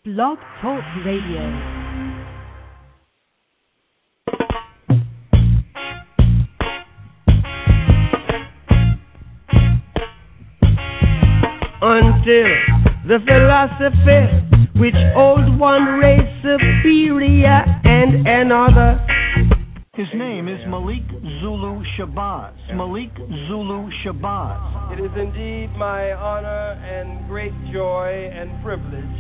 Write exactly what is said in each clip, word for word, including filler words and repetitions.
Blog Talk Radio. Until the philosophy which old one race superior and another. His name is Malik Zulu Shabazz. Malik Zulu Shabazz. It is indeed my honor and great joy and privilege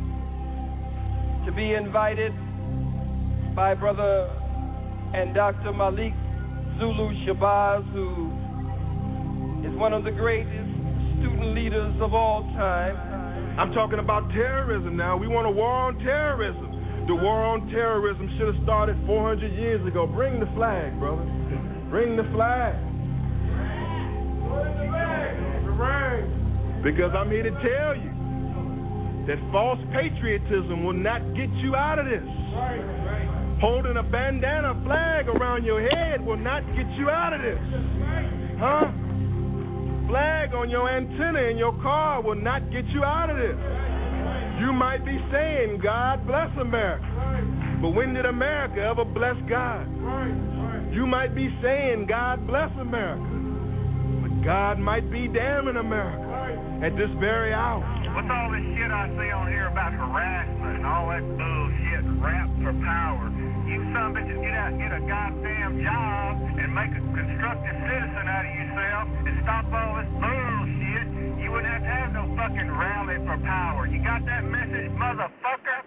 to be invited by Brother and Doctor Malik Zulu Shabazz, who is one of the greatest student leaders of all time. I'm talking about terrorism now. We want a war on terrorism. The war on terrorism should have started four hundred years ago. Bring the flag, brother. Bring the flag. Bring the flag. Because I'm here to tell you that false patriotism will not get you out of this. Holding a bandana flag around your head will not get you out of this. Huh? Flag on your antenna in your car will not get you out of this. You might be saying, God bless America. But when did America ever bless God? You might be saying, God bless America. But God might be damning America at this very hour. What's all this shit I see on here about harassment and all that bullshit, rap for power? You some bitches get out, get a goddamn job and make a constructive citizen out of yourself and stop all this bullshit. You wouldn't have to have no fucking rally for power. You got that message, motherfucker?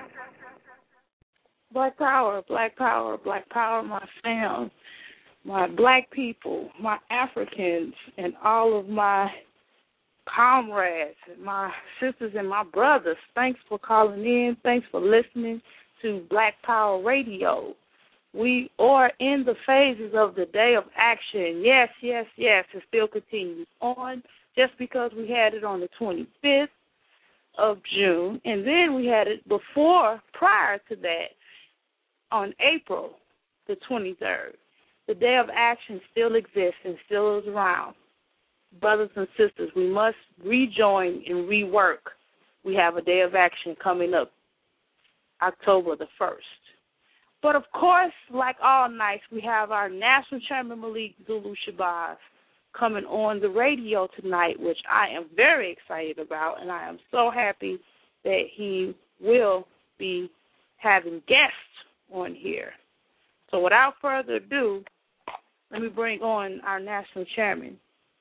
Black power, black power, black power, my fam, my black people, my Africans, and all of my comrades, my sisters and my brothers. Thanks for calling in. Thanks for listening to Black Power Radio. We are in the phases of the day of action. Yes, yes, yes, it still continues on. Just because we had it on the twenty-fifth of June, and then we had it before, prior to that, on April the twenty-third. The day of action still exists and still is around. Brothers and sisters, we must rejoin and rework. We have a day of action coming up October the first. But, of course, like all nights, we have our National Chairman Malik Zulu Shabazz coming on the radio tonight, which I am very excited about, and I am so happy that he will be having guests on here. So without further ado, let me bring on our National Chairman.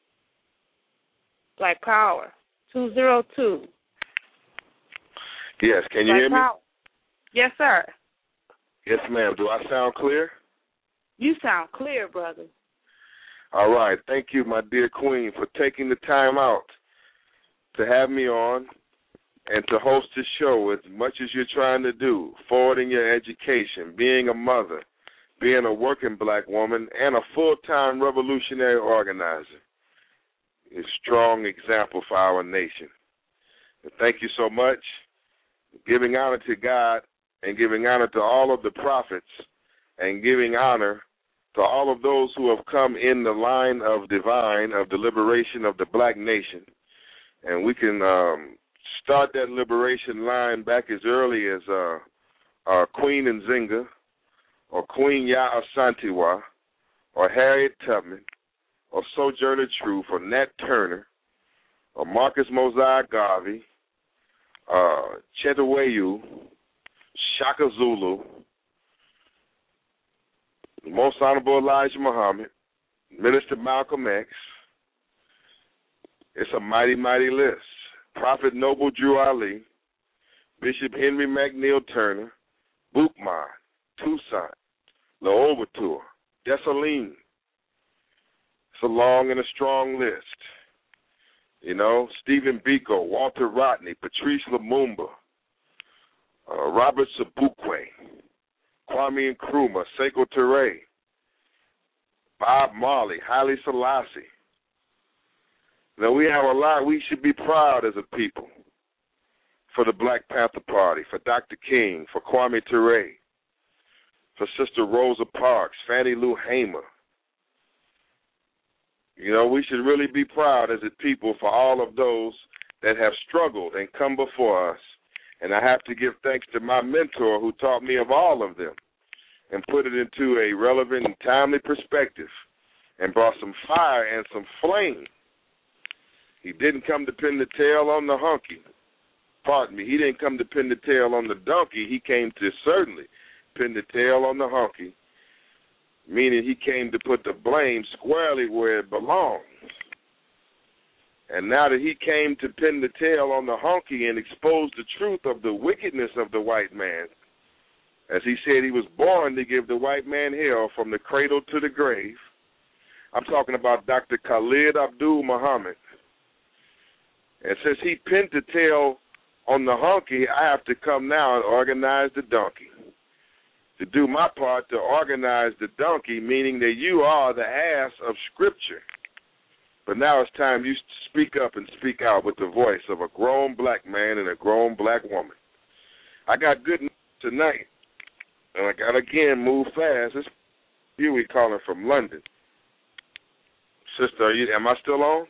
Black Power, two oh two. Yes, can you Black hear me? Power. Yes, sir. Yes, ma'am. Do I sound clear? You sound clear, brother. All right. Thank you, my dear queen, for taking the time out to have me on and to host this show as much as you're trying to do, forwarding your education, being a mother, being a working black woman, and a full-time revolutionary organizer. A strong example for our nation. And thank you so much. Giving honor to God and giving honor to all of the prophets and giving honor to all of those who have come in the line of divine, of the liberation of the black nation. And we can um, start that liberation line back as early as uh, uh, Queen Nzinga or Queen Ya Asantewaa or Harriet Tubman or Sojourner Truth or Nat Turner or Marcus Mosiah Garvey, uh, Chetawayou, Shaka Zulu, the Most Honorable Elijah Muhammad, Minister Malcolm X. It's a mighty, mighty list. Prophet Noble Drew Ali, Bishop Henry McNeil Turner, Boukman, Toussaint, L'Ouverture, Dessalines. It's a long and a strong list. You know, Stephen Biko, Walter Rodney, Patrice Lumumba, uh, Robert Sobukwe, Kwame Nkrumah, Sekou Touré, Bob Marley, Haile Selassie. Now, we have a lot. We should be proud as a people for the Black Panther Party, for Doctor King, for Kwame Ture, for Sister Rosa Parks, Fannie Lou Hamer. You know, we should really be proud as a people for all of those that have struggled and come before us And I have to give thanks to my mentor who taught me of all of them and put it into a relevant and timely perspective and brought some fire and some flame. He didn't come to pin the tail on the hunky. Pardon me, he didn't come to pin the tail on the donkey. He came to certainly pin the tail on the hunky, meaning he came to put the blame squarely where it belongs. And now that he came to pin the tail on the hunky and expose the truth of the wickedness of the white man, as he said he was born to give the white man hell from the cradle to the grave, I'm talking about Doctor Khalid Abdul Muhammad. And since he pinned the tail on the hunky, I have to come now and organize the donkey. To do my part to organize the donkey, meaning that you are the ass of Scripture. But now it's time you speak up and speak out with the voice of a grown black man and a grown black woman. I got good news tonight, and I got to again move fast. It's Huey calling from London. Sister, are you, am I still on?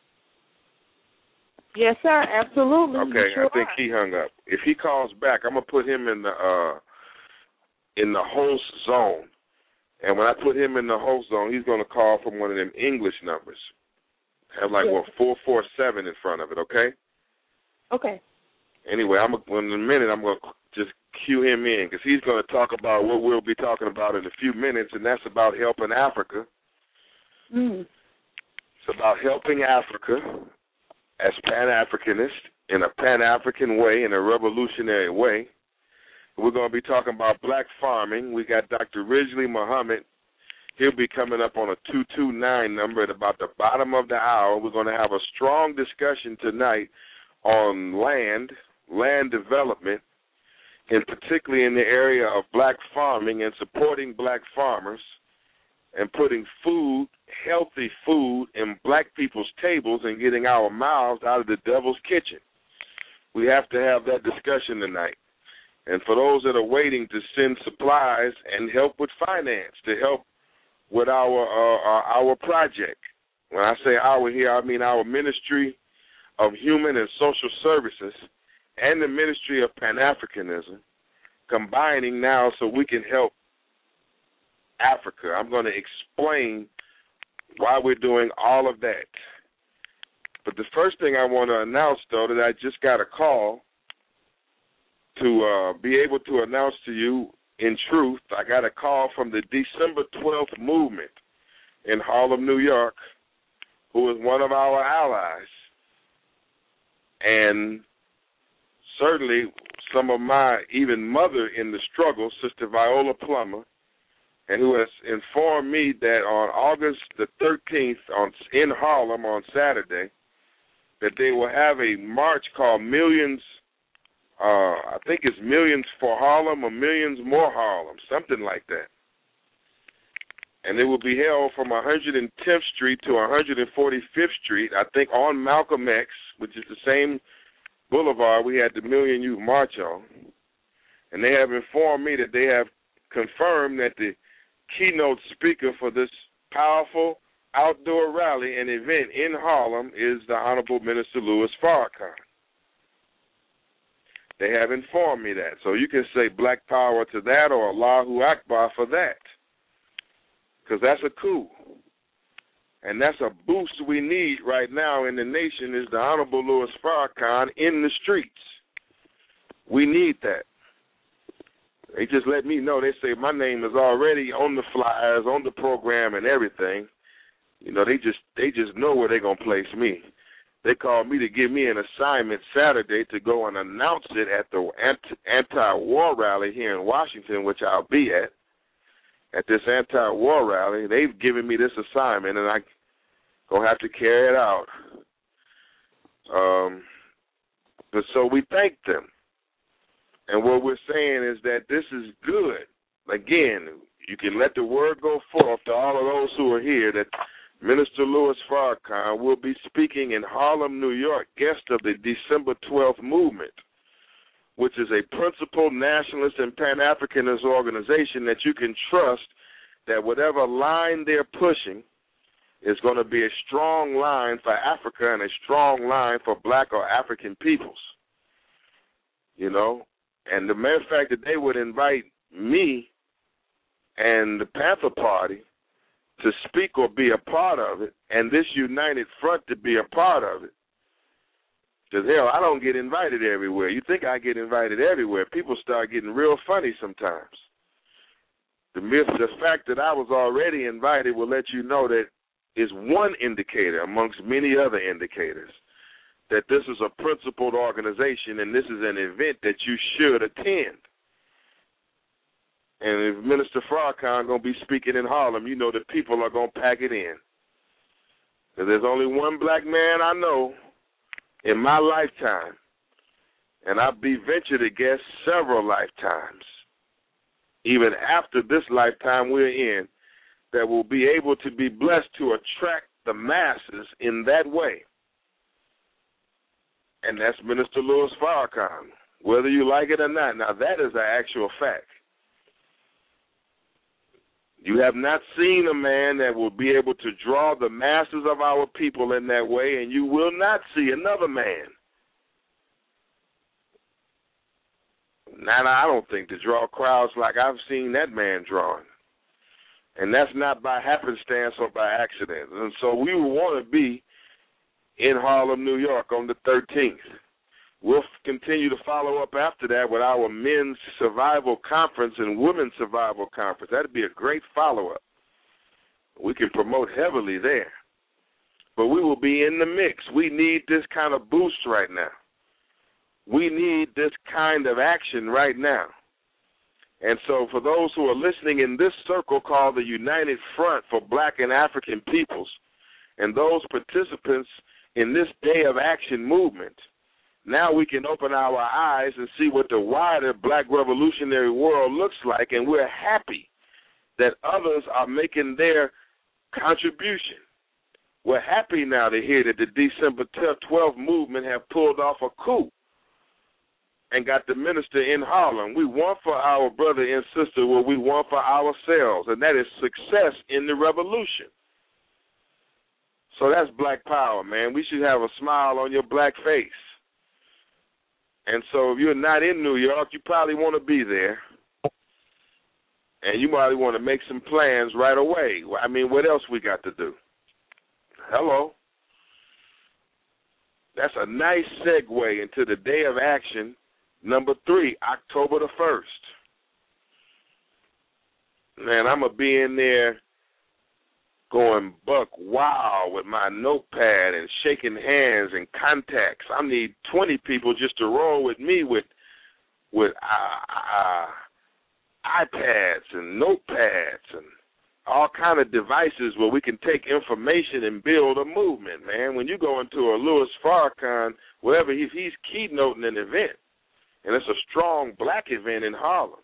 Yes, sir, absolutely. Okay, sure I think are. he hung up. If he calls back, I'm gonna put him in the uh, in the host zone, and when I put him in the host zone, he's gonna call from one of them English numbers. Have like yes. what four four seven in front of it. Okay. Okay. Anyway, I'm gonna, in a minute I'm gonna just cue him in because he's gonna talk about what we'll be talking about in a few minutes, and that's about helping Africa. Mm. It's about helping Africa as Pan-Africanists in a Pan-African way, in a revolutionary way. We're going to be talking about black farming. We got Doctor Ridgely Muhammad. He'll be coming up on a two two nine number at about the bottom of the hour. We're going to have a strong discussion tonight on land, land development, and particularly in the area of black farming and supporting black farmers and putting food, healthy food, in black people's tables and getting our mouths out of the devil's kitchen. We have to have that discussion tonight. And for those that are waiting to send supplies and help with finance, to help with our uh, our project. When I say our here, I mean our Ministry of Human and Social Services and the Ministry of Pan-Africanism, combining now so we can help Africa. I'm going to explain why we're doing all of that. But the first thing I want to announce, though, that I just got a call to uh, be able to announce to you in truth. I got a call from the December twelfth movement in Harlem, New York, who is one of our allies. And certainly some of my even mother in the struggle, Sister Viola Plummer, and who has informed me that on August the thirteenth on, in Harlem on Saturday, that they will have a march called Millions, uh, I think it's Millions for Harlem or Millions More Harlem, something like that. And it will be held from one hundred tenth Street to one hundred forty-fifth Street, I think on Malcolm X, which is the same boulevard we had the Million Youth March on. And they have informed me that they have confirmed that the keynote speaker for this powerful outdoor rally and event in Harlem is the Honorable Minister Louis Farrakhan. They have informed me that. So you can say black power to that or Allahu Akbar for that, because that's a coup. And that's a boost we need right now in the nation is the Honorable Louis Farrakhan in the streets. We need that. They just let me know. They say my name is already on the flyers, on the program and everything. You know, they just they just know where they're going to place me. They called me to give me an assignment Saturday to go and announce it at the anti-war rally here in Washington, which I'll be at. At this anti-war rally, they've given me this assignment, and I'm going to have to carry it out. Um, but so we thank them. And what we're saying is that this is good. Again, you can let the word go forth to all of those who are here that Minister Louis Farrakhan will be speaking in Harlem, New York, guest of the December twelfth movement, which is a principled nationalist and Pan-Africanist organization that you can trust that whatever line they're pushing is going to be a strong line for Africa and a strong line for black or African peoples. you know. And the mere fact that they would invite me and the Panther Party to speak or be a part of it, and this United Front to be a part of it. Because, hell, I don't get invited everywhere. You think I get invited everywhere. People start getting real funny sometimes. The myth, the fact that I was already invited will let you know that is one indicator amongst many other indicators that this is a principled organization and this is an event that you should attend. And if Minister Farrakhan going to be speaking in Harlem, you know the people are going to pack it in. Because there's only one black man I know in my lifetime, and I'll be ventured to guess several lifetimes, even after this lifetime we're in, that will be able to be blessed to attract the masses in that way. And that's Minister Louis Farrakhan, whether you like it or not. Now, that is an actual fact. You have not seen a man that will be able to draw the masses of our people in that way, and you will not see another man. Now, I don't think to draw crowds like I've seen that man drawing. And that's not by happenstance or by accident. And so we will want to be in Harlem, New York on the thirteenth. We'll continue to follow up after that with our men's survival conference and women's survival conference. That'd be a great follow-up. We can promote heavily there. But we will be in the mix. We need this kind of boost right now. We need this kind of action right now. And so for those who are listening in this circle called the United Front for Black and African Peoples, and those participants in this Day of Action movement, now we can open our eyes and see what the wider black revolutionary world looks like, and we're happy that others are making their contribution. We're happy now to hear that the December twelfth movement have pulled off a coup and got the minister in Harlem. We want for our brother and sister what we want for ourselves, and that is success in the revolution. So that's black power, man. We should have a smile on your black face. And so if you're not in New York, you probably want to be there. And you probably want to make some plans right away. I mean, what else we got to do? Hello. That's a nice segue into the Day of Action, number three, October the first. Man, I'm going to be in there going buck wild with my notepad and shaking hands and contacts. I need twenty people just to roll with me with with uh, uh, iPads and notepads and all kind of devices where we can take information and build a movement, man. When you go into a Louis Farrakhan, whatever, if he's keynoting an event, and it's a strong black event in Harlem,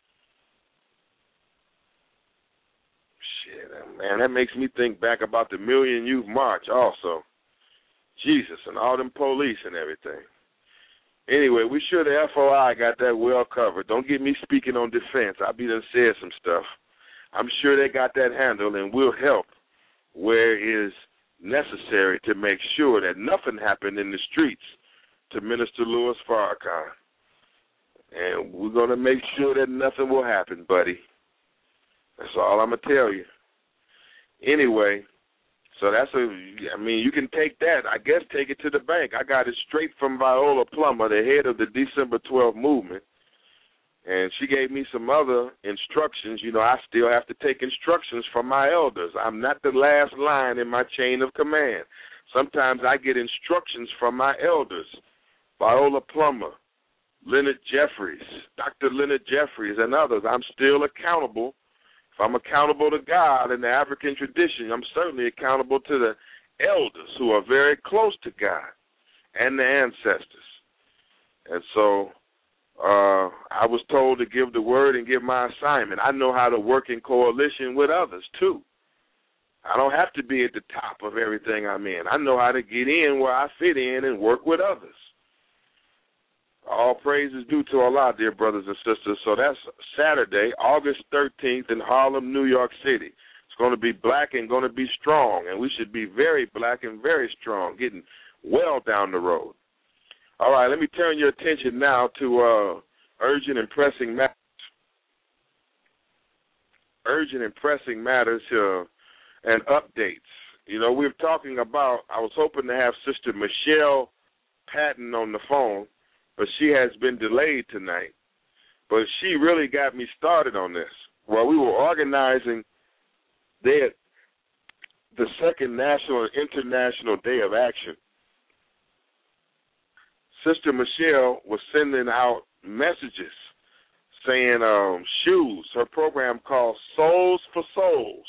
man, that makes me think back about the Million Youth March also. Jesus, and all them police and everything. Anyway, we sure the F O I got that well covered. Don't get me speaking on defense. I be done said some stuff. I'm sure they got that handled, and we'll help where it is necessary to make sure that nothing happened in the streets to Minister Louis Farrakhan. And we're going to make sure that nothing will happen, buddy. That's all I'm going to tell you. Anyway, so that's a, I mean, you can take that. I guess take it to the bank. I got it straight from Viola Plummer, the head of the December twelfth movement. And she gave me some other instructions. You know, I still have to take instructions from my elders. I'm not the last line in my chain of command. Sometimes I get instructions from my elders, Viola Plummer, Leonard Jeffries, Doctor Leonard Jeffries, and others. I'm still accountable. If I'm accountable to God in the African tradition, I'm certainly accountable to the elders who are very close to God and the ancestors. And so uh, I was told to give the word and give my assignment. I know how to work in coalition with others, too. I don't have to be at the top of everything I'm in. I know how to get in where I fit in and work with others. All praise is due to Allah, dear brothers and sisters. So that's Saturday, August thirteenth in Harlem, New York City. It's going to be black and going to be strong, and we should be very black and very strong, getting well down the road. All right, let me turn your attention now to uh, urgent and pressing matters. Urgent and pressing matters uh, and updates. You know, we were talking about, I was hoping to have Sister Michelle Patton on the phone, but she has been delayed tonight. But she really got me started on this. While we were organizing the, the second National and International Day of Action, Sister Michelle was sending out messages saying um, shoes, her program called Souls for Souls,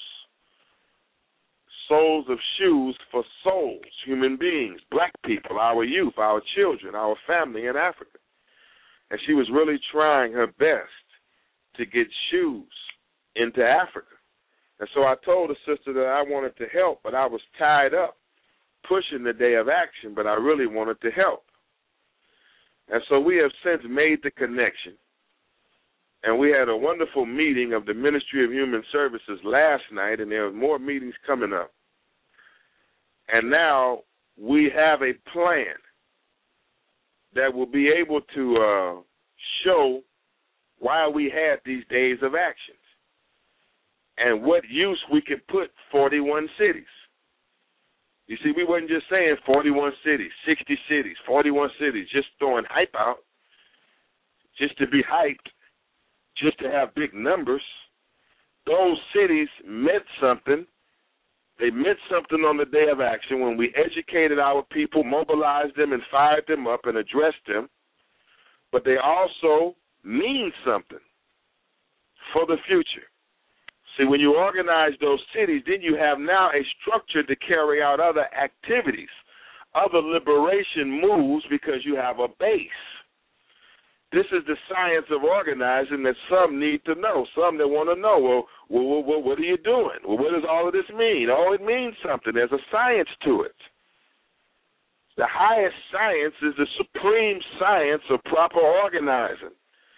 souls of shoes for souls, human beings, black people, our youth, our children, our family in Africa. And she was really trying her best to get shoes into Africa. And so I told the sister that I wanted to help, but I was tied up pushing the Day of Action, but I really wanted to help. And so we have since made the connection. And we had a wonderful meeting of the Ministry of Human Services last night, and there are more meetings coming up. And now we have a plan that will be able to uh, show why we had these days of actions and what use we could put forty-one cities. You see, we wasn't just saying forty-one cities, sixty cities, forty-one cities, just throwing hype out, just to be hyped, just to have big numbers. Those cities meant something. They meant something on the Day of Action when we educated our people, mobilized them, and fired them up and addressed them. But they also mean something for the future. See, when you organize those cities, then you have now a structure to carry out other activities, other liberation moves, because you have a base. This is the science of organizing that some need to know, some that want to know, well, well, well, what are you doing? Well, what does all of this mean? Oh, it means something. There's a science to it. The highest science is the supreme science of proper organizing.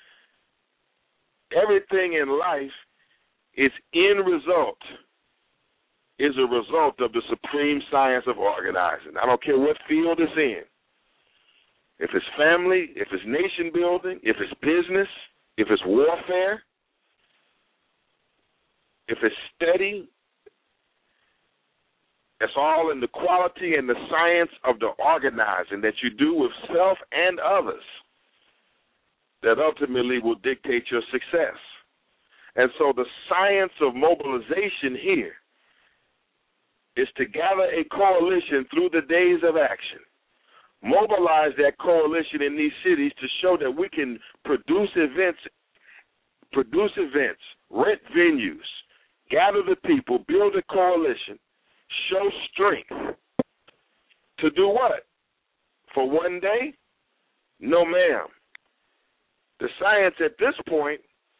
Everything in life, its end result is a result of the supreme science of organizing. I don't care what field it's in. If it's family, if it's nation building, if it's business, if it's warfare, if it's study, it's all in the quality and the science of the organizing that you do with self and others that ultimately will dictate your success. And so the science of mobilization here is to gather a coalition through the days of action, mobilize that coalition in these cities to show that we can produce events, produce events, rent venues, gather the people, build a coalition, show strength. To do what? For one day? No, ma'am. The science at this point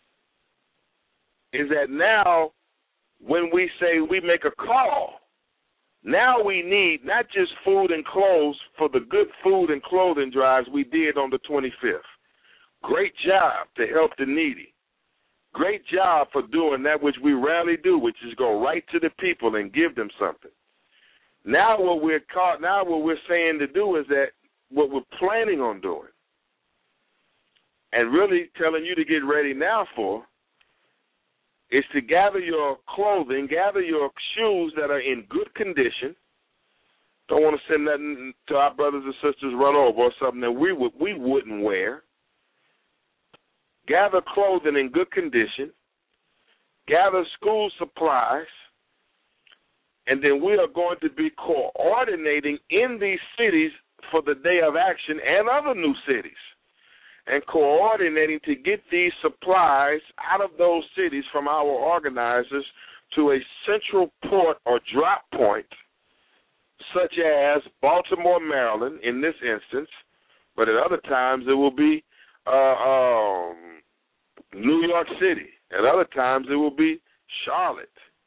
is that now when we say we make a call, now we need not just food and clothes for the good food and clothing drives we did on the twenty-fifth. Great job to help the needy. Great job for doing that which we rarely do, which is go right to the people and give them something. Now what we're caught, now what we're saying to do is that what we're planning on doing and really telling you to get ready now for is to gather your clothing, gather your shoes that are in good condition. Don't want to send nothing to our brothers and sisters run over or something that we would we wouldn't wear. Gather clothing in good condition. Gather school supplies. And then we are going to be coordinating in these cities for the Day of Action and other new cities, and coordinating to get these supplies out of those cities from our organizers to a central port or drop point, such as Baltimore, Maryland, in this instance, but at other times it will be uh, um, New York City. At other times it will be Charlotte.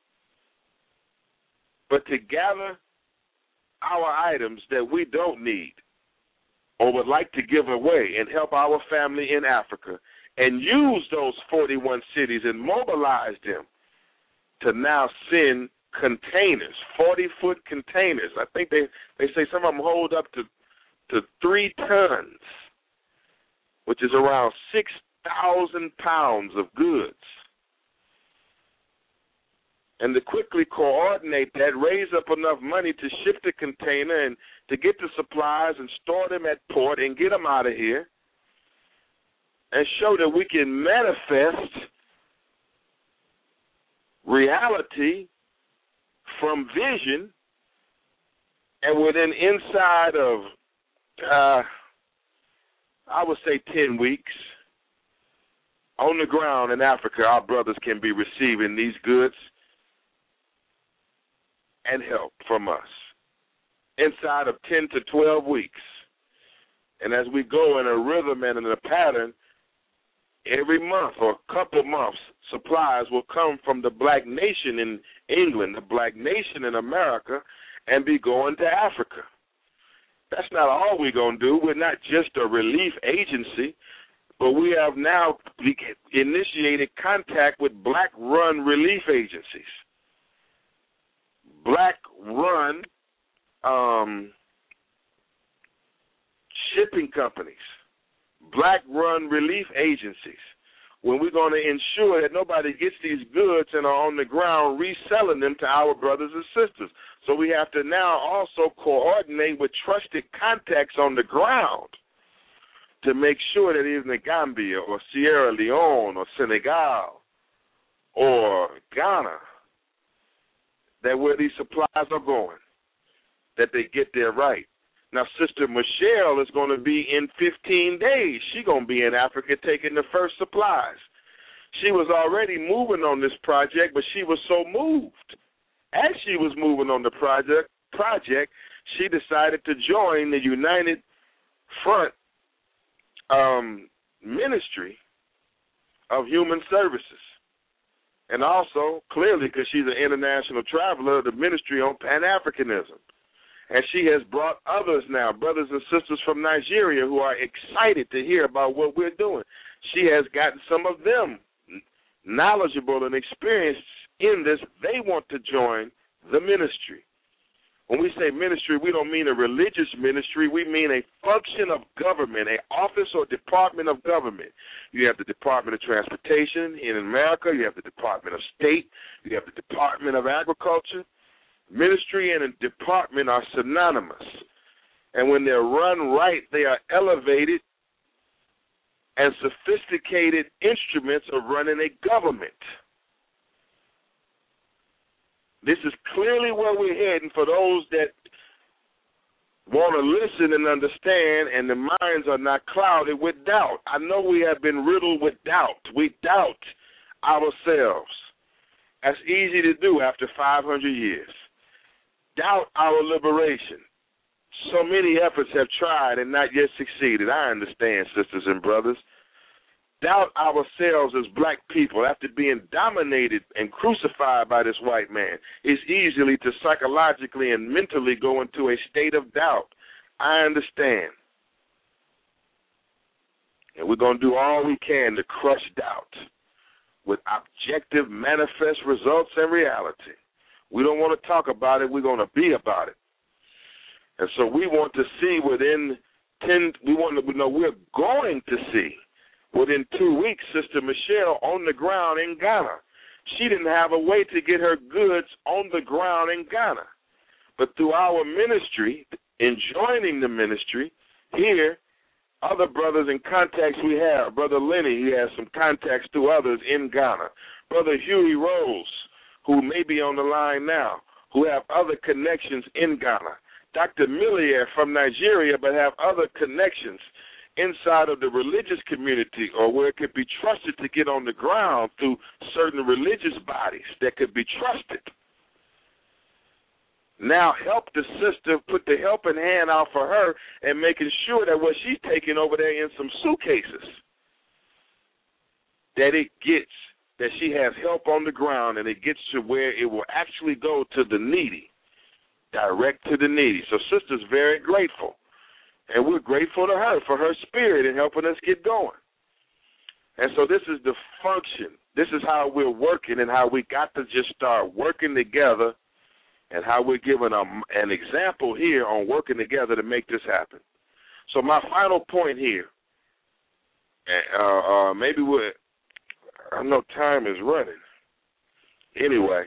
But to gather our items that we don't need or would like to give away and help our family in Africa, and use those forty-one cities and mobilize them to now send containers, forty-foot containers. I think they, they say some of them hold up to to three tons, which is around six thousand pounds of goods. And to quickly coordinate that, raise up enough money to ship the container and to get the supplies and store them at port and get them out of here and show that we can manifest reality from vision, and within inside of, uh, I would say ten weeks, on the ground in Africa, our brothers can be receiving these goods and help from us inside of ten to twelve weeks. And as we go in a rhythm and in a pattern, every month or a couple months, supplies will come from the black nation in England, the black nation in America, and be going to Africa. That's not all we're going to do. We're not just a relief agency, but we have now initiated contact with black-run relief agencies. Black-run um, shipping companies, black-run relief agencies, when we're going to ensure that nobody gets these goods and are on the ground reselling them to our brothers and sisters. So we have to now also coordinate with trusted contacts on the ground to make sure that either in Gambia or Sierra Leone or Senegal or Ghana, that where these supplies are going, that they get there right. Now, Sister Michelle is going to be in fifteen days. She's going to be in Africa taking the first supplies. She was already moving on this project, but she was so moved. As she was moving on the project, project, she decided to join the United Front um, Ministry of Human Services. And also, clearly, because she's an international traveler, the Ministry on Pan-Africanism. And she has brought others now, brothers and sisters from Nigeria, who are excited to hear about what we're doing. She has gotten some of them knowledgeable and experienced in this. They want to join the ministry. When we say ministry, we don't mean a religious ministry. We mean a function of government, an office or department of government. You have the Department of Transportation in America. You have the Department of State. You have the Department of Agriculture. Ministry and a department are synonymous. And when they're run right, they are elevated and sophisticated instruments of running a government. This is clearly where we're heading for those that want to listen and understand, and the minds are not clouded with doubt. I know we have been riddled with doubt. We doubt ourselves. That's easy to do after five hundred years. Doubt our liberation. So many efforts have tried and not yet succeeded. I understand, sisters and brothers. Doubt ourselves as black people after being dominated and crucified by this white man. It's easily to psychologically and mentally go into a state of doubt. I understand. And we're going to do all we can to crush doubt with objective, manifest results and reality. We don't want to talk about it. We're going to be about it. And so we want to see within ten, we want to know we're going to see within two weeks, Sister Michelle on the ground in Ghana. She didn't have a way to get her goods on the ground in Ghana. But through our ministry, in joining the ministry, here, other brothers and contacts we have, Brother Lenny, he has some contacts to others in Ghana. Brother Huey Rose, who may be on the line now, who have other connections in Ghana. Doctor Millier from Nigeria, but have other connections inside of the religious community, or where it could be trusted to get on the ground through certain religious bodies that could be trusted. Now help the sister, put the helping hand out for her, and making sure that what she's taking over there in some suitcases, that it gets, that she has help on the ground, and it gets to where it will actually go to the needy, direct to the needy. So sister's very grateful. And we're grateful to her for her spirit in helping us get going. And so this is the function. This is how we're working and how we got to just start working together, and how we're giving a, an example here on working together to make this happen. So my final point here, uh, uh, maybe we're, I know time is running. Anyway,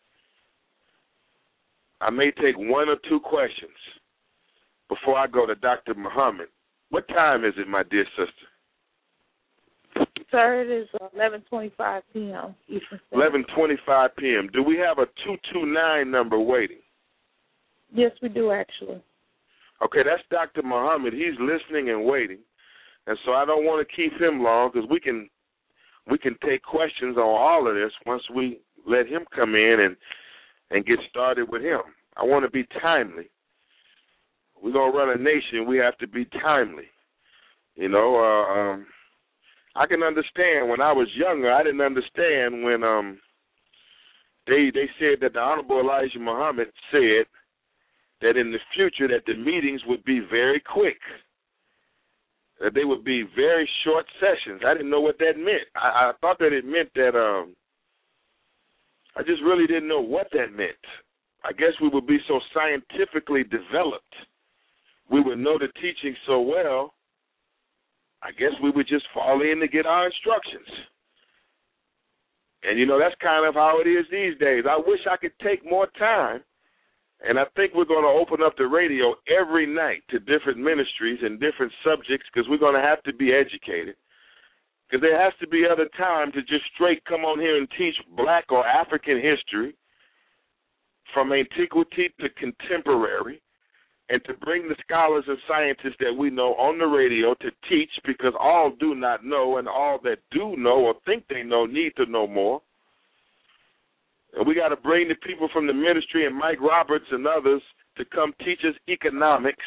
I may take one or two questions before I go to Doctor Muhammad. What time is it, my dear sister? Sir, it is eleven twenty-five p.m. Eastern Standard. eleven twenty-five p.m. Do we have a two two nine number waiting? Yes, we do, actually. Okay, that's Doctor Muhammad. He's listening and waiting, and so I don't want to keep him long because we can we can take questions on all of this once we let him come in and and get started with him. I want to be timely. We're gonna run a nation. We have to be timely. You know. Uh, um, I can understand when I was younger, I didn't understand when um they they said that the Honorable Elijah Muhammad said that in the future that the meetings would be very quick, that they would be very short sessions. I didn't know what that meant. I, I thought that it meant that um I just really didn't know what that meant. I guess we would be so scientifically developed. We would know the teaching so well. I guess we would just fall in to get our instructions. And, you know, that's kind of how it is these days. I wish I could take more time, and I think we're going to open up the radio every night to different ministries and different subjects because we're going to have to be educated. Because there has to be other time to just straight come on here and teach black or African history from antiquity to contemporary, and to bring the scholars and scientists that we know on the radio to teach, because all do not know, and all that do know or think they know need to know more. And we got to bring the people from the ministry and Mike Roberts and others to come teach us economics.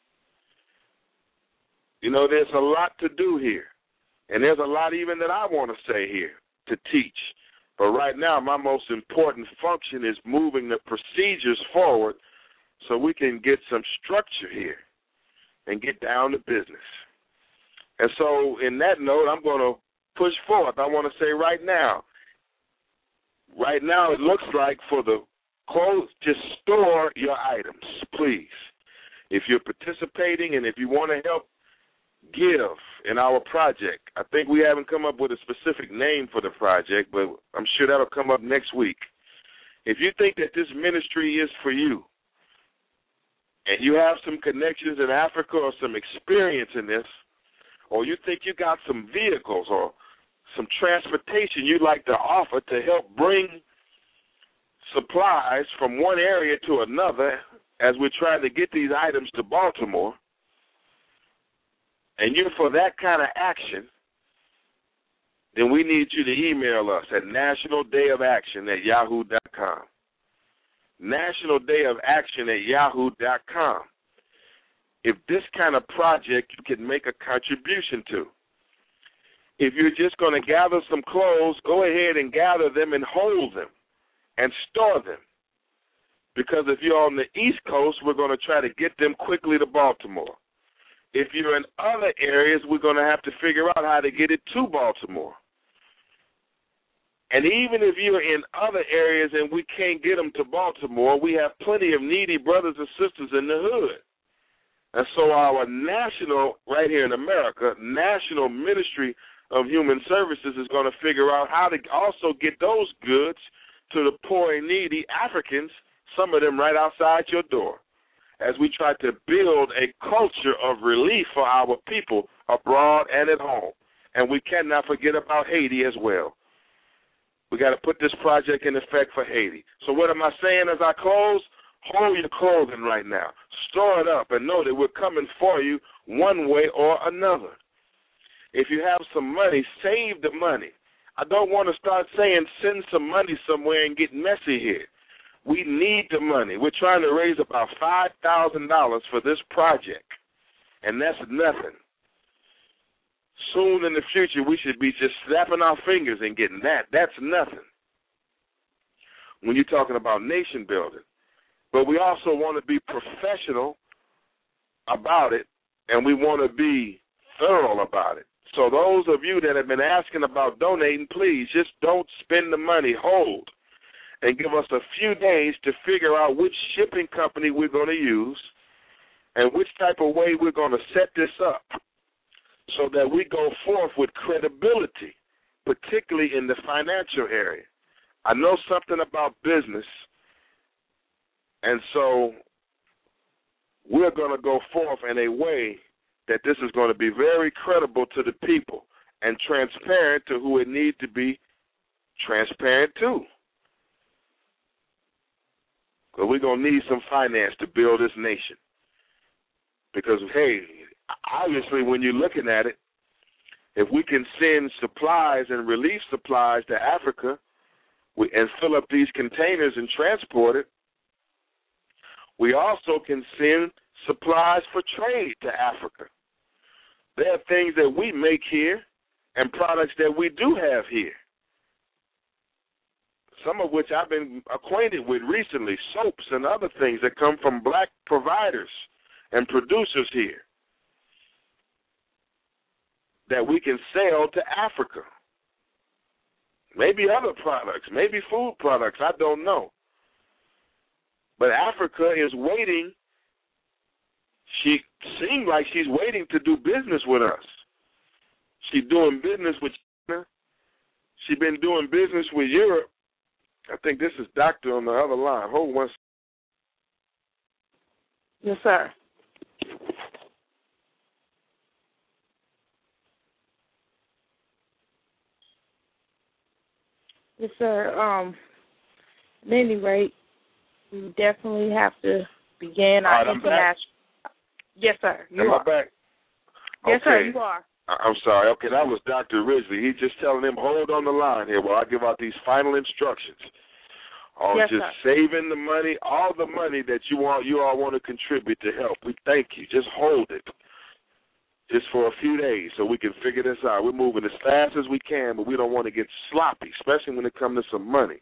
You know, there's a lot to do here, and there's a lot even that I want to say here to teach. But right now, my most important function is moving the procedures forward so we can get some structure here and get down to business. And so in that note, I'm going to push forth. I want to say right now, right now it looks like for the clothes, just store your items, please. If you're participating and if you want to help give in our project, I think we haven't come up with a specific name for the project, but I'm sure that'll come up next week. If you think that this ministry is for you, and you have some connections in Africa or some experience in this, or you think you got some vehicles or some transportation you'd like to offer to help bring supplies from one area to another as we're trying to get these items to Baltimore, and you're for that kind of action, then we need you to email us at national day of action at yahoo dot com. National Day of Action at yahoo dot com. If this kind of project you can make a contribution to. If you're just going to gather some clothes, go ahead and gather them and hold them and store them. Because if you're on the East Coast, we're going to try to get them quickly to Baltimore. If you're in other areas, we're going to have to figure out how to get it to Baltimore. And even if you're in other areas and we can't get them to Baltimore, we have plenty of needy brothers and sisters in the hood. And so our national, right here in America, National Ministry of Human Services is going to figure out how to also get those goods to the poor and needy Africans, some of them right outside your door, as we try to build a culture of relief for our people abroad and at home. And we cannot forget about Haiti as well. We got to put this project in effect for Haiti. So what am I saying as I close? Hold your clothing right now. Store it up and know that we're coming for you one way or another. If you have some money, save the money. I don't want to start saying send some money somewhere and get messy here. We need the money. We're trying to raise about five thousand dollars for this project, and that's nothing. Soon in the future, we should be just snapping our fingers and getting that. That's nothing when you're talking about nation building. But we also want to be professional about it, and we want to be thorough about it. So those of you that have been asking about donating, please just don't spend the money. Hold and give us a few days to figure out which shipping company we're going to use and which type of way we're going to set this up so that we go forth with credibility, particularly in the financial area. I know something about business, and so we're going to go forth in a way that this is going to be very credible to the people and transparent to who it needs to be transparent to. Because we're going to need some finance to build this nation. Because, hey, obviously when you're looking at it, if we can send supplies and relief supplies to Africa we, and fill up these containers and transport it, we also can send supplies for trade to Africa. There are things that we make here and products that we do have here, some of which I've been acquainted with recently, soaps and other things that come from black providers and producers here that we can sell to Africa. Maybe other products, maybe food products, I don't know. But Africa is waiting. She seemed like she's waiting to do business with us. She's doing business with China. She's been doing business with Europe. I think this is Doctor on the other line. Hold one second. Yes, sir. Yes, sir. Um, at any rate, we definitely have to begin our right, international. Yes, sir. You Am are. I back? Yes, okay. sir. You are. I'm sorry. Okay, that was Doctor Ridgely. He's just telling him, hold on the line here while I give out these final instructions on yes, just sir. saving the money, all the money that you want, you all want to contribute to help. We thank you. Just hold it just for a few days so we can figure this out. We're moving as fast as we can, but we don't want to get sloppy, especially when it comes to some money.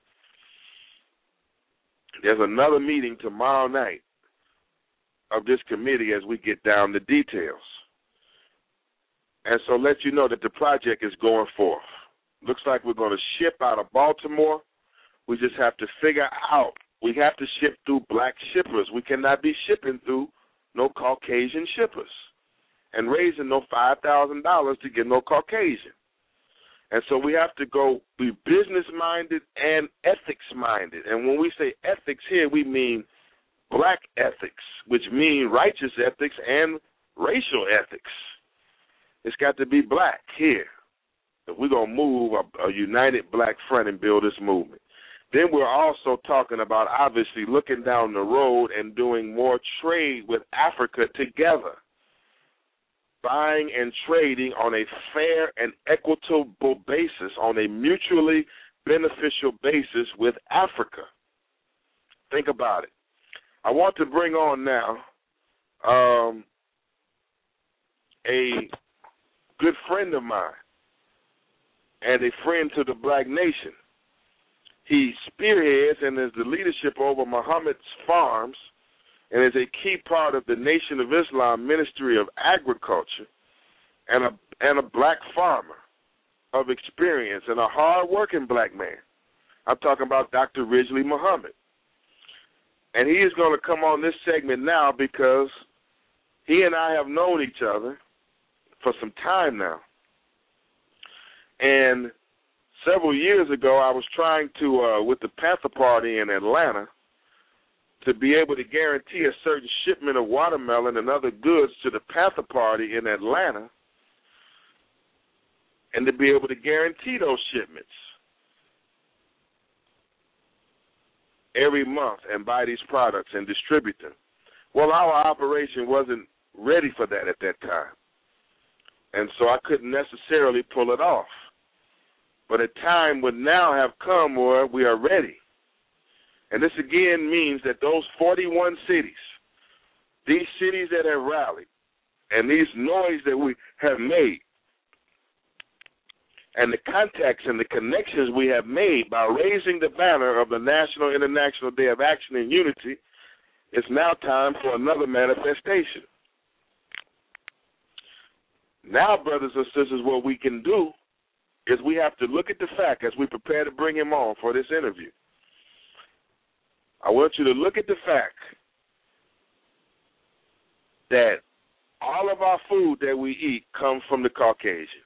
There's another meeting tomorrow night of this committee as we get down the details. And so let you know that the project is going forth. Looks like we're going to ship out of Baltimore. We just have to figure out, we have to ship through black shippers. We cannot be shipping through no Caucasian shippers and raising no five thousand dollars to get no Caucasian. And so we have to go be business-minded and ethics-minded. And when we say ethics here, we mean black ethics, which mean righteous ethics and racial ethics. It's got to be black here. If we're going to move a, a united black front and build this movement. Then we're also talking about obviously looking down the road and doing more trade with Africa together, buying and trading on a fair and equitable basis, on a mutually beneficial basis with Africa. Think about it. I want to bring on now um, a good friend of mine and a friend to the black nation. He spearheads and is the leadership over Muhammad's Farms and is a key part of the Nation of Islam Ministry of Agriculture and a, and a black farmer of experience and a hard-working black man. I'm talking about Doctor Ridgely Muhammad. And he is going to come on this segment now because he and I have known each other for some time now. And several years ago, I was trying to, uh, with the Panther Party in Atlanta, to be able to guarantee a certain shipment of watermelon and other goods to the Panther Party in Atlanta and to be able to guarantee those shipments every month and buy these products and distribute them. Well, our operation wasn't ready for that at that time, and so I couldn't necessarily pull it off. But a time would now have come where we are ready. And this again means that those forty-one cities, these cities that have rallied, and these noise that we have made, and the contacts and the connections we have made by raising the banner of the National International Day of Action and Unity, it's now time for another manifestation. Now, brothers and sisters, what we can do is we have to look at the fact as we prepare to bring him on for this interview. I want you to look at the fact that all of our food that we eat comes from the Caucasian.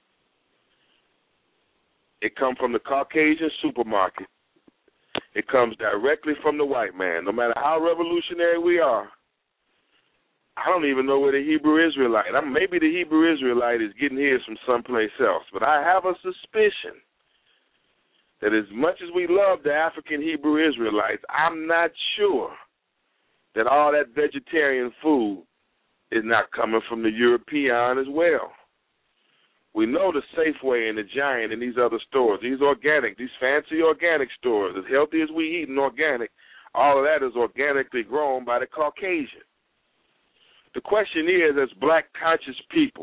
It comes from the Caucasian supermarket. It comes directly from the white man. No matter how revolutionary we are, I don't even know where the Hebrew Israelite, I mean, maybe the Hebrew Israelite is getting his from someplace else, but I have a suspicion that as much as we love the African Hebrew Israelites, I'm not sure that all that vegetarian food is not coming from the European as well. We know the Safeway and the Giant and these other stores, these organic, these fancy organic stores, as healthy as we eat and organic, all of that is organically grown by the Caucasian. The question is, as black conscious people,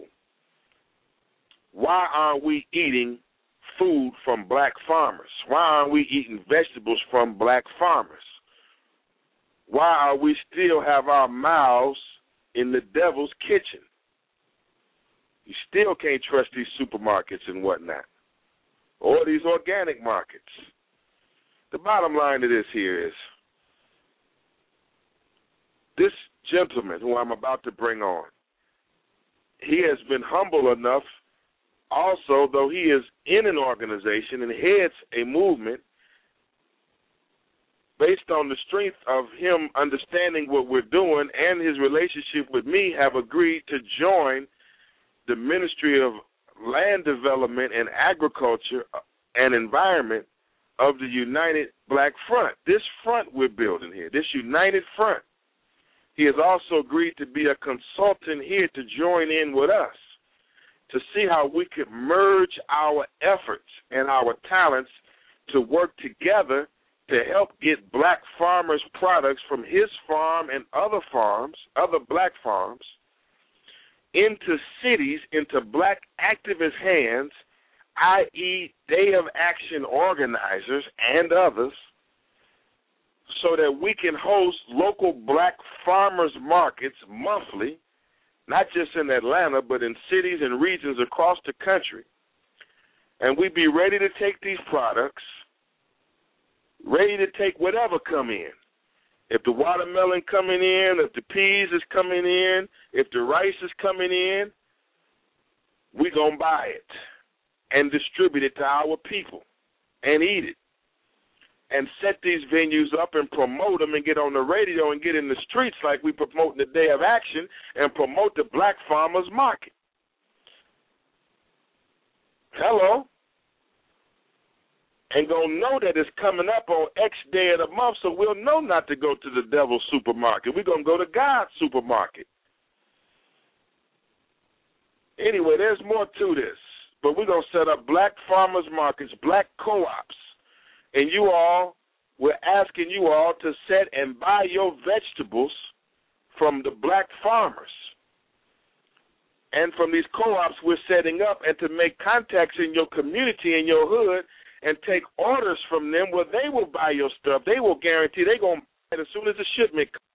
why aren't we eating food from black farmers? Why aren't we eating vegetables from black farmers? Why are we still have our mouths in the devil's kitchen? You still can't trust these supermarkets and whatnot, or these organic markets. The bottom line to this here is, this gentleman who I'm about to bring on, he has been humble enough also, though he is in an organization and heads a movement based on the strength of him understanding what we're doing and his relationship with me, have agreed to join the Ministry of Land Development and Agriculture and Environment of the United Black Front. This front we're building here, this united front, he has also agreed to be a consultant here to join in with us to see how we could merge our efforts and our talents to work together to help get black farmers' products from his farm and other farms, other black farms, into cities, into black activist hands, that is Day of Action organizers and others, so that we can host local black farmers markets monthly, not just in Atlanta, but in cities and regions across the country. And we be ready to take these products, ready to take whatever come in. If the watermelon coming in, if the peas is coming in, if the rice is coming in, we going to buy it and distribute it to our people and eat it and set these venues up and promote them and get on the radio and get in the streets like we promoting the Day of Action and promote the black farmers market. Hello? And gonna know that it's coming up on X day of the month, so we'll know not to go to the devil's supermarket. We're gonna go to God's supermarket. Anyway, there's more to this, but we're gonna set up black farmers markets, black co-ops, and you all, we're asking you all to set and buy your vegetables from the black farmers. And from these co-ops we're setting up, and to make contacts in your community, in your hood, and take orders from them where they will buy your stuff. They will guarantee they're going to buy it as soon as the shipment comes.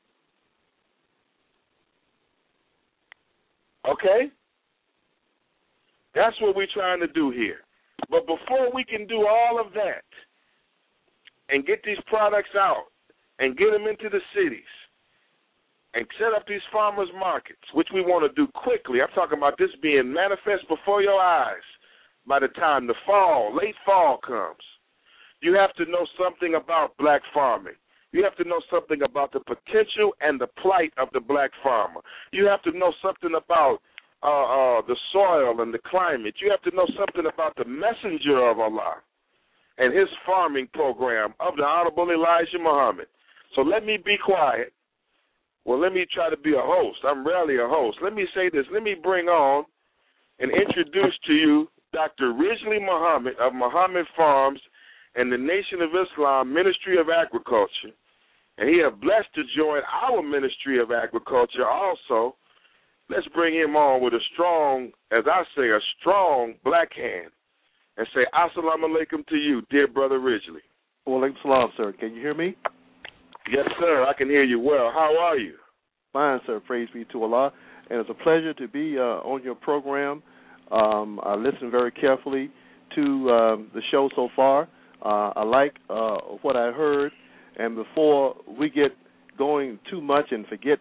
Okay? That's what we're trying to do here. But before we can do all of that and get these products out and get them into the cities and set up these farmers markets, which we want to do quickly, I'm talking about this being manifest before your eyes, by the time the fall, late fall comes, you have to know something about black farming. You have to know something about the potential and the plight of the black farmer. You have to know something about uh, uh, the soil and the climate. You have to know something about the messenger of Allah and his farming program of the Honorable Elijah Muhammad. So let me be quiet. Well, let me try to be a host. I'm rarely a host. Let me say this. Let me bring on and introduce to you Doctor Ridgely Muhammad of Muhammad Farms and the Nation of Islam Ministry of Agriculture. And he is blessed to join our Ministry of Agriculture also. Let's bring him on with a strong, as I say, a strong black hand and say, Assalamu alaikum to you, dear Brother Ridgely. Wa alaikum salam, sir. Can you hear me? Yes, sir. I can hear you well. How are you? Fine, sir. Praise be to Allah. And it's a pleasure to be uh, on your program. Um, I listened very carefully to um, the show so far. Uh, I like uh, what I heard. And before we get going too much and forget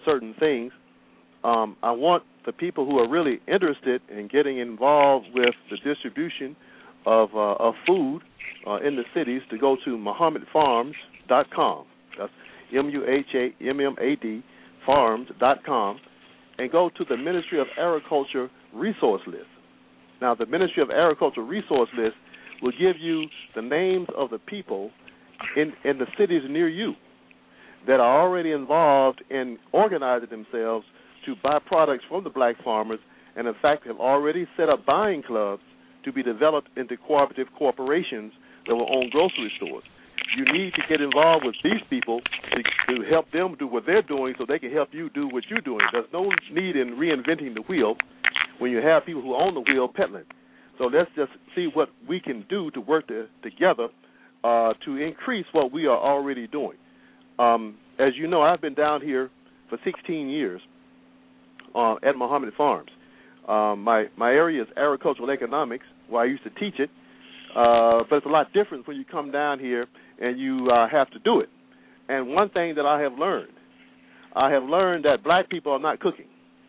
certain things. Um, I want the people who are really interested in getting involved with the distribution of, uh, of food uh, in the cities to go to Muhammad Farms dot com. That's M U H A M M A D farms dot com, and go to the Ministry of Agriculture resource list. Now, the Ministry of Agriculture resource list will give you the names of the people in, in the cities near you that are already involved in organizing themselves to buy products from the black farmers, and in fact have already set up buying clubs to be developed into cooperative corporations that will own grocery stores. You need to get involved with these people to, to help them do what they're doing so they can help you do what you're doing. There's no need in reinventing the wheel when you have people who own the wheel peddling. So let's just see what we can do to work to, together uh, to increase what we are already doing. Um, as you know, I've been down here for sixteen years uh, at Muhammad Farms. Um, my, my area is agricultural economics, where I used to teach it, uh, but it's a lot different when you come down here and you uh, have to do it. And one thing that I have learned, I have learned that black people are not cooking.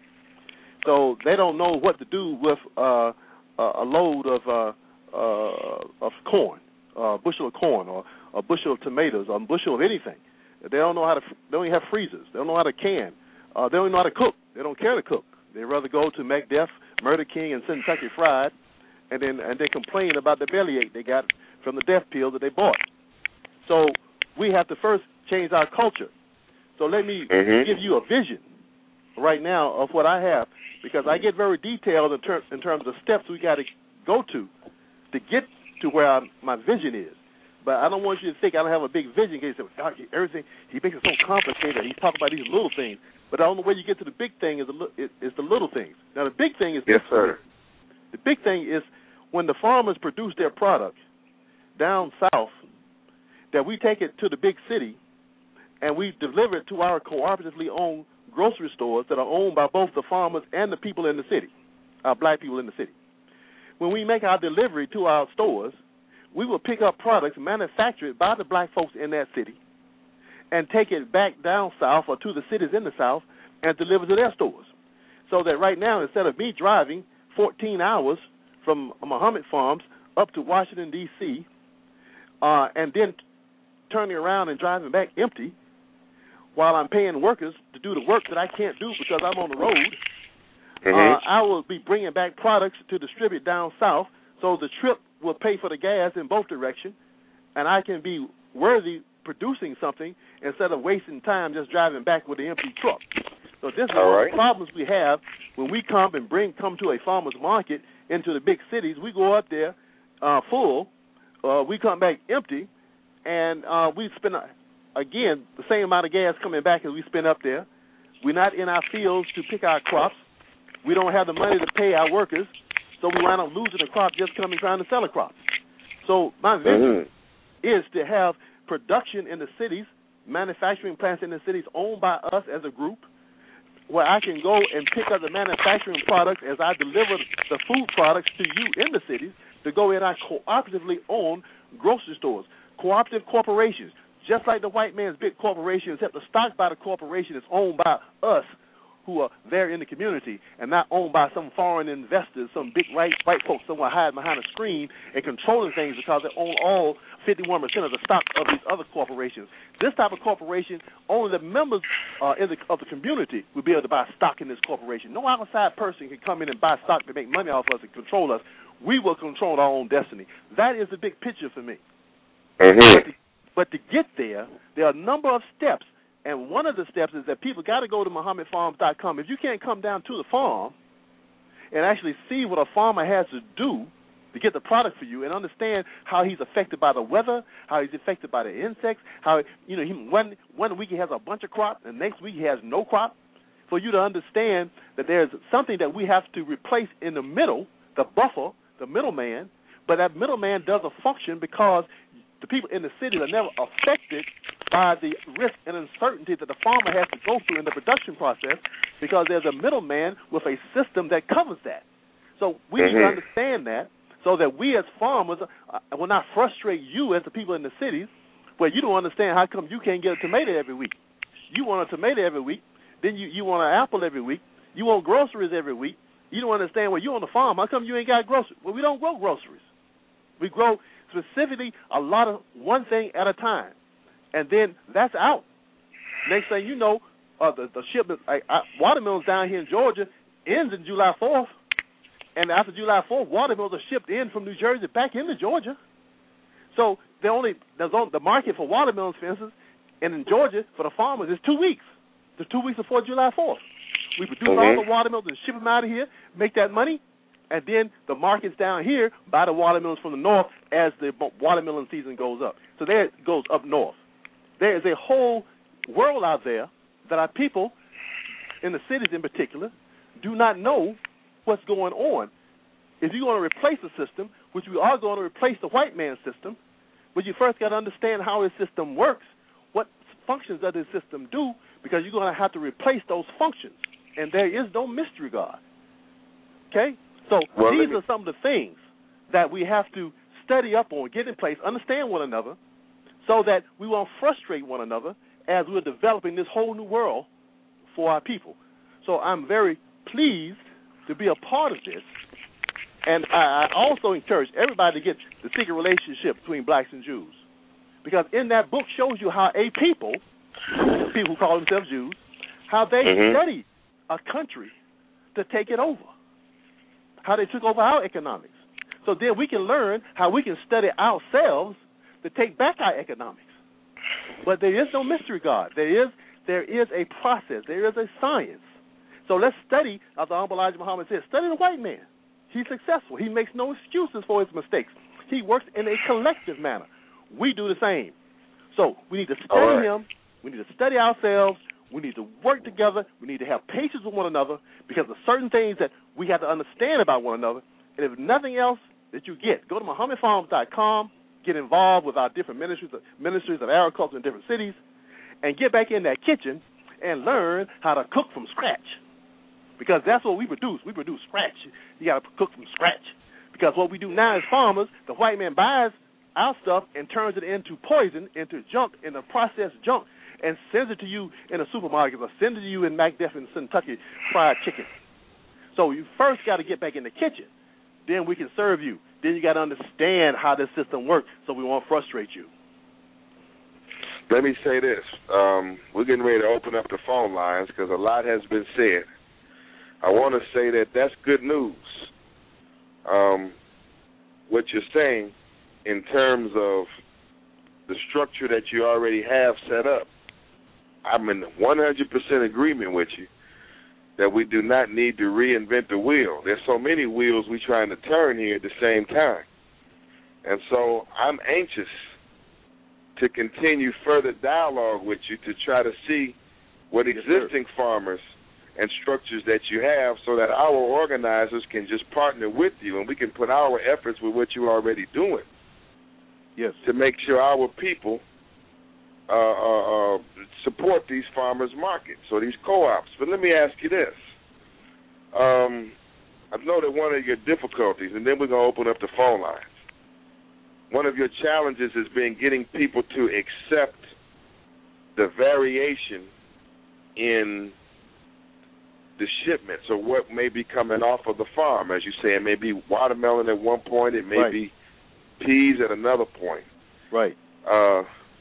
So they don't know what to do with uh, a load of uh, uh, of corn, a bushel of corn, or a bushel of tomatoes, or a bushel of anything. They don't know how to. They don't even have freezers. They don't know how to can. Uh, they don't even know how to cook. They don't care to cook. They rather go to Macbeth, Murder King, and Kentucky Fried, and then and then complain about the bellyache they got from the death pill that they bought. So we have to first change our culture. So let me mm-hmm. give you a vision right now of what I have, because I get very detailed in, ter- in terms of steps we got to go to to get to where I'm, my vision is. But I don't want you to think I don't have a big vision. Because God, everything he makes it so complicated. He's talking about these little things, but the only way you get to the big thing is the, is, is the little things. Now the big thing is yes, this. sir. The big thing is when the farmers produce their product down south, that we take it to the big city and we deliver it to our cooperatively owned grocery stores that are owned by both the farmers and the people in the city, our black people in the city. When we make our delivery to our stores, we will pick up products manufactured by the black folks in that city and take it back down south or to the cities in the south and deliver to their stores. So that right now, instead of me driving fourteen hours from Muhammad Farms up to Washington, D C, uh, and then turning around and driving back empty while I'm paying workers to do the work that I can't do because I'm on the road, mm-hmm. uh, I will be bringing back products to distribute down south, so the trip will pay for the gas in both directions, and I can be worthy producing something instead of wasting time just driving back with an empty truck. So this is all one right. of the problems we have when we come and bring come to a farmer's market into the big cities. We go up there uh, full, uh, we come back empty, and uh, we spend, again, the same amount of gas coming back as we spend up there. We're not in our fields to pick our crops. We don't have the money to pay our workers, so we wind up losing a crop just coming trying to sell a crop. So my vision mm-hmm. is to have production in the cities, manufacturing plants in the cities owned by us as a group, where I can go and pick up the manufacturing products as I deliver the food products to you in the cities to go in our cooperatively owned grocery stores, cooperative corporations, just like the white man's big corporation, except the stock by the corporation is owned by us who are there in the community and not owned by some foreign investors, some big white, white folks somewhere hiding behind a screen and controlling things because they own all fifty-one percent of the stock of these other corporations. This type of corporation, only the members uh, in the, of the community will be able to buy stock in this corporation. No outside person can come in and buy stock to make money off us and control us. We will control our own destiny. That is the big picture for me. Mm-hmm. But, to, but to get there, there are a number of steps. And one of the steps is that people got to go to Muhammad Farms dot com. If you can't come down to the farm and actually see what a farmer has to do to get the product for you and understand how he's affected by the weather, how he's affected by the insects, how, you know, he, one, one week he has a bunch of crop, and next week he has no crop, for you to understand that there's something that we have to replace in the middle, the buffer, the middleman, but that middleman does a function because the people in the city are never affected by the risk and uncertainty that the farmer has to go through in the production process because there's a middleman with a system that covers that. So we mm-hmm. need to understand that so that we as farmers uh, will not frustrate you as the people in the cities where you don't understand how come you can't get a tomato every week. You want a tomato every week, Then you, you want an apple every week. You want groceries every week. You don't understand, well, you're on the farm. How come you ain't got groceries? Well, we don't grow groceries. We grow specifically a lot of one thing at a time. And then that's out. Next thing you know, uh, the, the shipment, uh, uh, watermelons down here in Georgia ends in July fourth. And after July fourth, watermelons are shipped in from New Jersey back into Georgia. So the only, there's only the market for watermelons, for instance, and in Georgia for the farmers is two weeks. The two weeks before July fourth. We produce mm-hmm. all the watermelons and ship them out of here, make that money, and then the markets down here buy the watermelons from the north as the watermelon season goes up. So there it goes up north. There is a whole world out there that our people, in the cities in particular, do not know what's going on. If you're going to replace the system, which we are going to replace the white man's system, but you first got to understand how his system works, what functions does his system do, because you're going to have to replace those functions. And there is no mystery God. Okay? So well, these me... are some of the things that we have to study up on, get in place, understand one another, so that we won't frustrate one another as we're developing this whole new world for our people. So I'm very pleased to be a part of this. And I, I also encourage everybody to get the secret relationship between blacks and Jews. Because in that book shows you how a people, people who call themselves Jews, how they mm-hmm. studied a country to take it over, how they took over our economics. So then we can learn how we can study ourselves to take back our economics. But there is no mystery God. There is there is a process. There is a science. So let's study, as the humble Elijah Muhammad said, study the white man. He's successful. He makes no excuses for his mistakes. He works in a collective manner. We do the same. So we need to study right. him. We need to study ourselves. We need to work together. We need to have patience with one another because there's certain things that we have to understand about one another. And if nothing else that you get, go to Muhammad Farms dot com, get involved with our different ministries, ministries of agriculture in different cities, and get back in that kitchen and learn how to cook from scratch. Because that's what we produce. We produce scratch. You got to cook from scratch. Because what we do now as farmers, the white man buys our stuff and turns it into poison, into junk, into processed junk, and sends it to you in a supermarket or sends it to you in McDuff in Kentucky fried chicken. So you first got to get back in the kitchen. Then we can serve you. Then you got to understand how this system works so we won't frustrate you. Let me say this. Um, we're getting ready to open up the phone lines because a lot has been said. I want to say that that's good news. Um, what you're saying in terms of the structure that you already have set up, I'm in one hundred percent agreement with you that we do not need to reinvent the wheel. There's so many wheels we're trying to turn here at the same time. And so I'm anxious to continue further dialogue with you to try to see what existing farmers and structures that you have so that our organizers can just partner with you and we can put our efforts with what you're already doing. Yes. To make sure our people uh, uh, uh, support these farmers' markets or these co-ops. But let me ask you this. Um, I know that one of your difficulties, and then we're going to open up the phone lines, one of your challenges has been getting people to accept the variation in the shipments or what may be coming off of the farm. As you say, it may be watermelon at one point, it may right. be peas at another point. Right. Uh,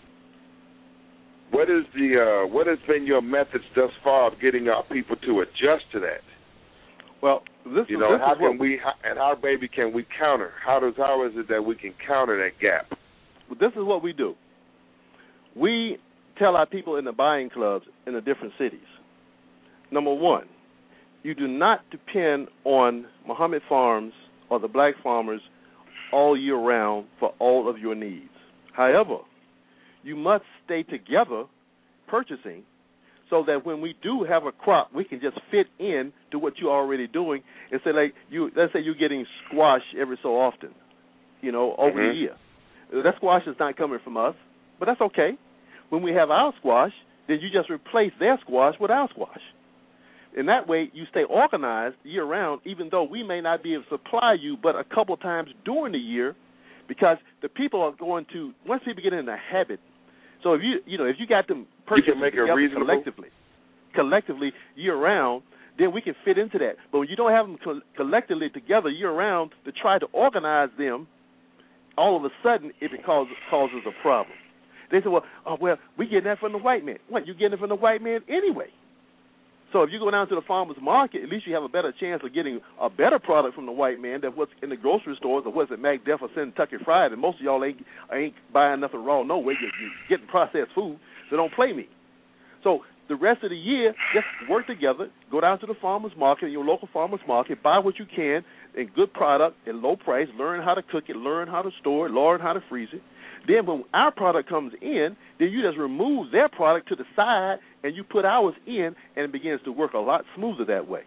what is the uh, what has been your methods thus far of getting our people to adjust to that? Well, this you is, know this how is can what, we and how maybe can we counter? How does how is it that we can counter that gap? Well, this is what we do. We tell our people in the buying clubs in the different cities. Number one, you do not depend on Muhammad Farms or the black farmers all year round for all of your needs. However, you must stay together purchasing so that when we do have a crop, we can just fit in to what you're already doing and say, like, you, let's say you're getting squash every so often, you know, over mm-hmm. the year. That squash is not coming from us, but that's okay. When we have our squash, then you just replace their squash with our squash. In that way, you stay organized year-round, even though we may not be able to supply you but a couple times during the year, because the people are going to, once people get in the habit, so if you you know if you got them purchasing you can make together it reasonable. collectively, collectively year-round, then we can fit into that. But when you don't have them co- collectively together year-round to try to organize them, all of a sudden it causes, causes a problem. They say, well, oh, well, we getting that from the white man. What, you getting it from the white man anyway? So if you go down to the farmer's market, at least you have a better chance of getting a better product from the white man than what's in the grocery stores or what's at McDuff or Kentucky Fried. And most of y'all ain't ain't buying nothing raw no way. You're, you're getting processed food, so don't play me. So the rest of the year, just work together. Go down to the farmer's market, your local farmer's market, buy what you can in good product at low price. Learn how to cook it, learn how to store it, learn how to freeze it. Then when our product comes in, then you just remove their product to the side and you put ours in, and it begins to work a lot smoother that way.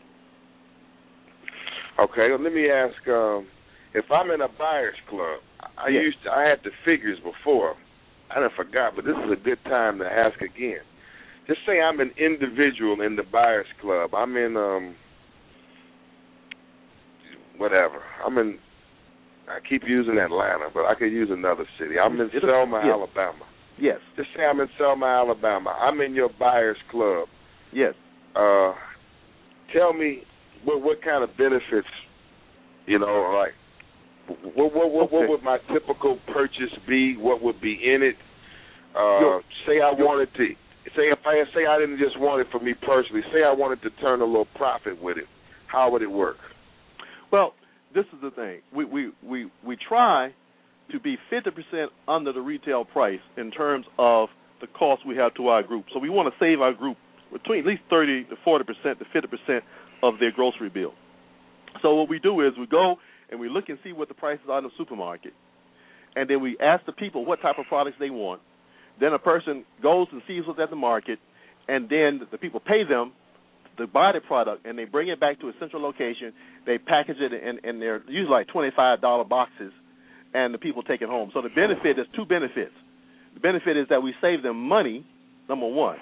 Okay, well, let me ask, um, if I'm in a buyer's club, I yes. used to, I had the figures before. I done forgot, but this is a good time to ask again. Just say I'm an individual in the buyer's club. I'm in, um, whatever. I'm in, I keep using Atlanta, but I could use another city. I'm in Selma, yes. Alabama. Yes. Just say I'm in Selma, Alabama. I'm in your buyer's club. Yes. Uh, tell me what what kind of benefits, you know, like, what what what, okay. what would my typical purchase be? What would be in it? Uh, Yo, say I Yo. wanted to, say if I say I didn't just want it for me personally. Say I wanted to turn a little profit with it. How would it work? Well, this is the thing. We we we, we try to be fifty percent under the retail price in terms of the cost we have to our group. So we want to save our group between at least thirty to forty percent to fifty percent of their grocery bill. So what we do is we go and we look and see what the prices are in the supermarket, and then we ask the people what type of products they want. Then a person goes and sees what's at the market, and then the people pay them to buy the product, and they bring it back to a central location. They package it in, in their usually like twenty-five dollar boxes, and the people take it home. So the benefit is two benefits. The benefit is that we save them money, number one.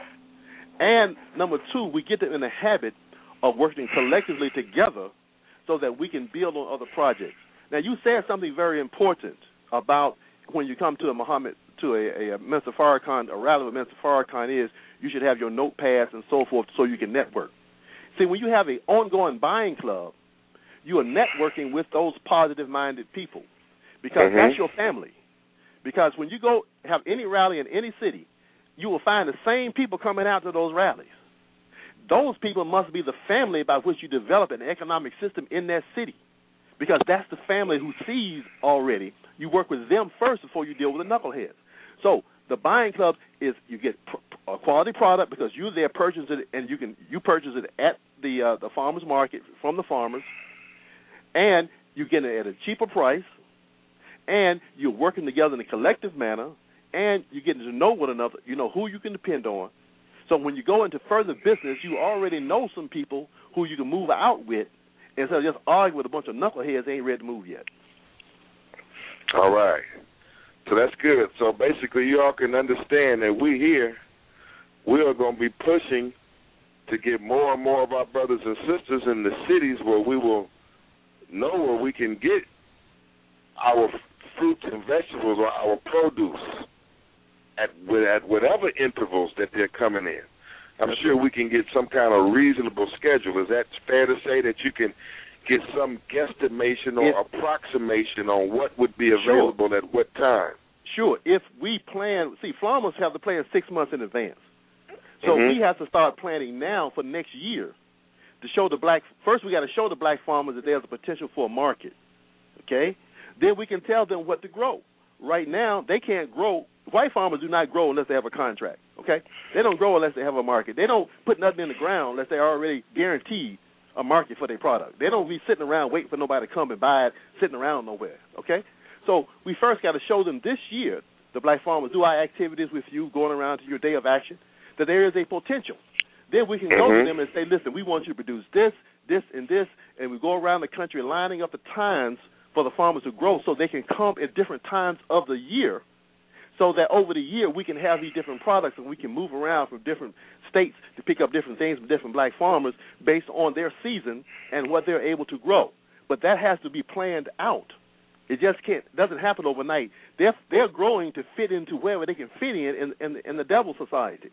And number two, we get them in the habit of working collectively together so that we can build on other projects. Now, you said something very important about when you come to a Muhammad, to a, a Minister Farrakhan, a rally with Minister Farrakhan is you should have your notepads and so forth so you can network. See, when you have an ongoing buying club, you are networking with those positive-minded people because mm-hmm. that's your family. Because when you go have any rally in any city, you will find the same people coming out to those rallies. Those people must be the family by which you develop an economic system in that city because that's the family who sees already. You work with them first before you deal with the knuckleheads. So the buying club is you get pr- a quality product because you're there purchasing it, and you can you purchase it at the uh, the farmer's market from the farmers, and you get it at a cheaper price, and you're working together in a collective manner, and you're getting to know one another. You know who you can depend on. So when you go into further business, you already know some people who you can move out with instead of just arguing with a bunch of knuckleheads that ain't ready to move yet. All right. So that's good. So basically you all can understand that we here, we are going to be pushing to get more and more of our brothers and sisters in the cities where we will know where we can get our fruits and vegetables or our produce at at whatever intervals that they're coming in. I'm That's sure right. we can get some kind of reasonable schedule. Is that fair to say that you can get some guesstimation or if, approximation on what would be available sure. at what time? Sure. If we plan, see, farmers have to plan six months in advance. So mm-hmm. we have to start planning now for next year to show the black, first we got to show the black farmers that there's a potential for a market, okay? Then we can tell them what to grow. Right now, they can't grow. White farmers do not grow unless they have a contract, okay? They don't grow unless they have a market. They don't put nothing in the ground unless they're already guaranteed a market for their product. They don't be sitting around waiting for nobody to come and buy it, sitting around nowhere, okay? So we first got to show them this year, the black farmers, do our activities with you, going around to your day of action, that there is a potential. Then we can mm-hmm. go to them and say, listen, we want you to produce this, this, and this, and we go around the country lining up the times for the farmers to grow so they can come at different times of the year so that over the year we can have these different products and we can move around from different states to pick up different things from different black farmers based on their season and what they're able to grow. But that has to be planned out. It just can't doesn't happen overnight. They're they're growing to fit into wherever they can fit in in, in, in the devil society.